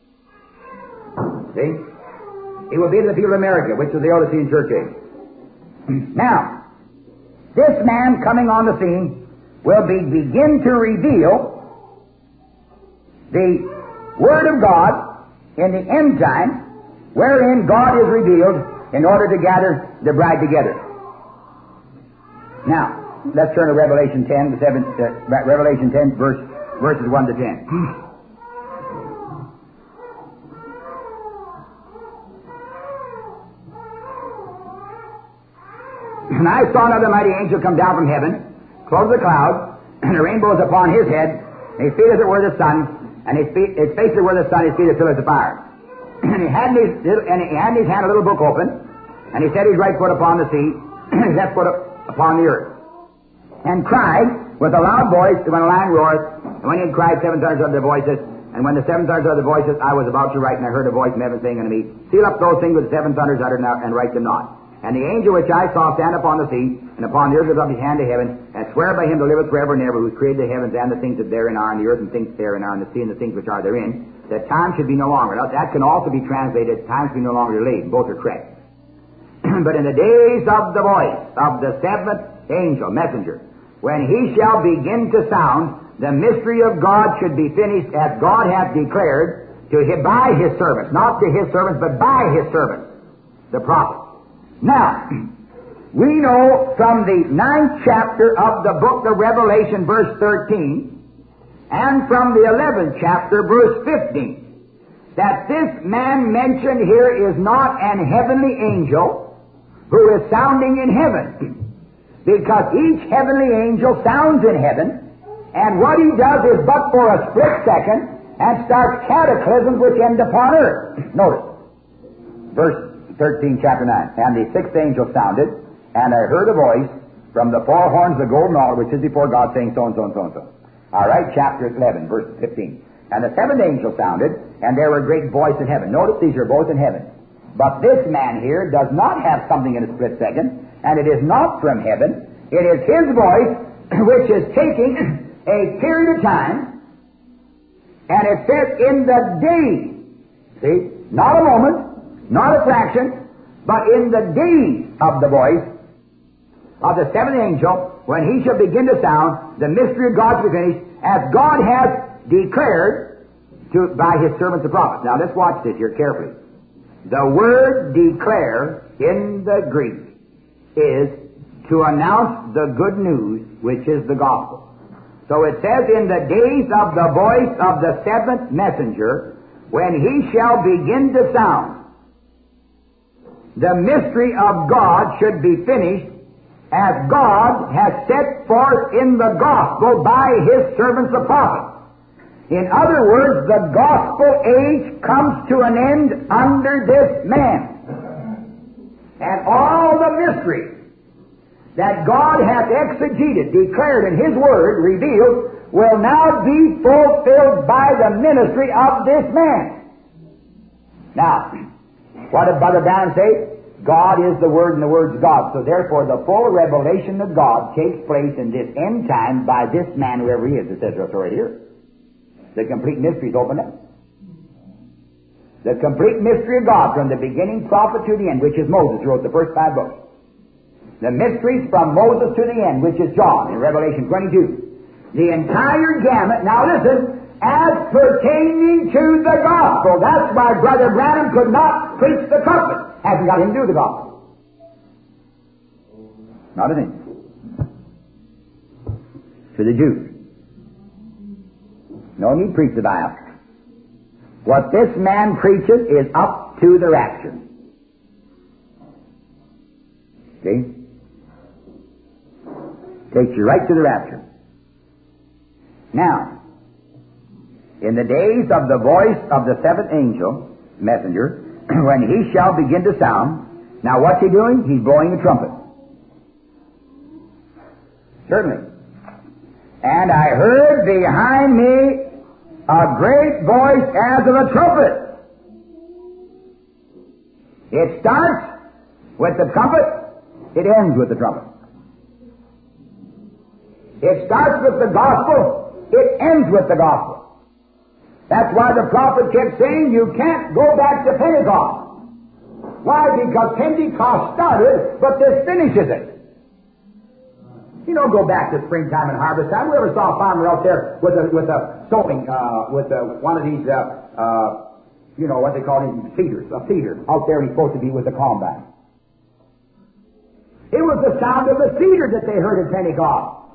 See? It will be the people of America, which is the Laodicean church age. Now, this man coming on the scene will be, begin to reveal the Word of God in the end time, wherein God is revealed in order to gather the bride together. Now, let's turn to Revelation ten, the seventh, uh, Revelation ten, verse, verses one to ten. And I saw another mighty angel come down from heaven, clothed with a cloud, and a rainbow is upon his head, and his feet as it were the sun, and his feet, his face as it were the sun, his feet as pillars of fire. And he had in his, and he had in his hand a little book open, and he set his right foot upon the sea, and his left foot upon the earth, and cried with a loud voice when a lion roareth. And when he had cried, seven thunders of the voices, and when the seven thunders of the voices, I was about to write, and I heard a voice from heaven saying unto me, seal up those things which the seven thunders uttered, and write them not. And the angel which I saw stand upon the sea, and upon the earth lift up his hand to heaven, and swear by him to liveth forever and ever, who created the heavens and the things that therein are, and the earth and things therein are, and the sea and the things which are therein, that time should be no longer. Now, that can also be translated, time should be no longer delayed. Both are correct. But in the days of the voice of the seventh angel, messenger, when he shall begin to sound, the mystery of God should be finished, as God hath declared to him by his servants, not to his servants, but by his servants, the prophets. Now, we know from the ninth chapter of the book of Revelation, verse thirteen, and from the eleventh chapter, verse fifteen, that this man mentioned here is not an heavenly angel who is sounding in heaven, because each heavenly angel sounds in heaven, and what he does is but for a split second and starts cataclysms which end upon earth. Notice, verse thirteen, chapter nine. And the sixth angel sounded, and I heard a voice from the four horns of the golden altar, which is before God, saying so and so and so and so. All right, chapter eleven, verse fifteen. And the seventh angel sounded, and there were a great voice in heaven. Notice these are both in heaven. But this man here does not have something in a split second, and it is not from heaven. It is his voice, which is taking a period of time, and it says in the day. See, not a moment, not a fraction, but in the days of the voice of the seventh angel, when he shall begin to sound, the mystery of God shall be finished, as God has declared to, by his servants the prophets. Now let's watch this here carefully. The word declare in the Greek is to announce the good news, which is the gospel. So it says, in the days of the voice of the seventh messenger, when he shall begin to sound, the mystery of God should be finished, as God has set forth in the gospel by his servants the prophets. In other words, the gospel age comes to an end under this man. And all the mystery that God hath exegeted, declared in his word, revealed, will now be fulfilled by the ministry of this man. Now, what did Brother Brown say? God is the Word and the Word's God. So therefore the full revelation of God takes place in this end time by this man, whoever he is. It says right here. The complete mystery is opened up. The complete mystery of God from the beginning prophet to the end, which is Moses, who wrote the first five books. The mysteries from Moses to the end, which is John in Revelation twenty-two. The entire gamut. Now listen, as pertaining to the gospel. That's why Brother Branham could not preach the trumpet. Hasn't got anything to do with the gospel. Not a thing. To the Jews. No need to preach the Bible. What this man preaches is up to the rapture. See? Takes you right to the rapture. Now, in the days of the voice of the seventh angel, messenger, when he shall begin to sound. Now what's he doing? He's blowing the trumpet. Certainly. And I heard behind me a great voice as of a trumpet. It starts with the trumpet, it ends with the trumpet. It starts with the gospel, it ends with the gospel. That's why the prophet kept saying you can't go back to Pentecost. Why? Because Pentecost started, but this finishes it. You don't go back to springtime and harvest time. We ever saw a farmer out there with a with a sowing uh, with a, one of these uh, uh, you know what they call these seeders, a seeder out there, and he's supposed to be with the combine. It was the sound of the cedar that they heard at Pentecost.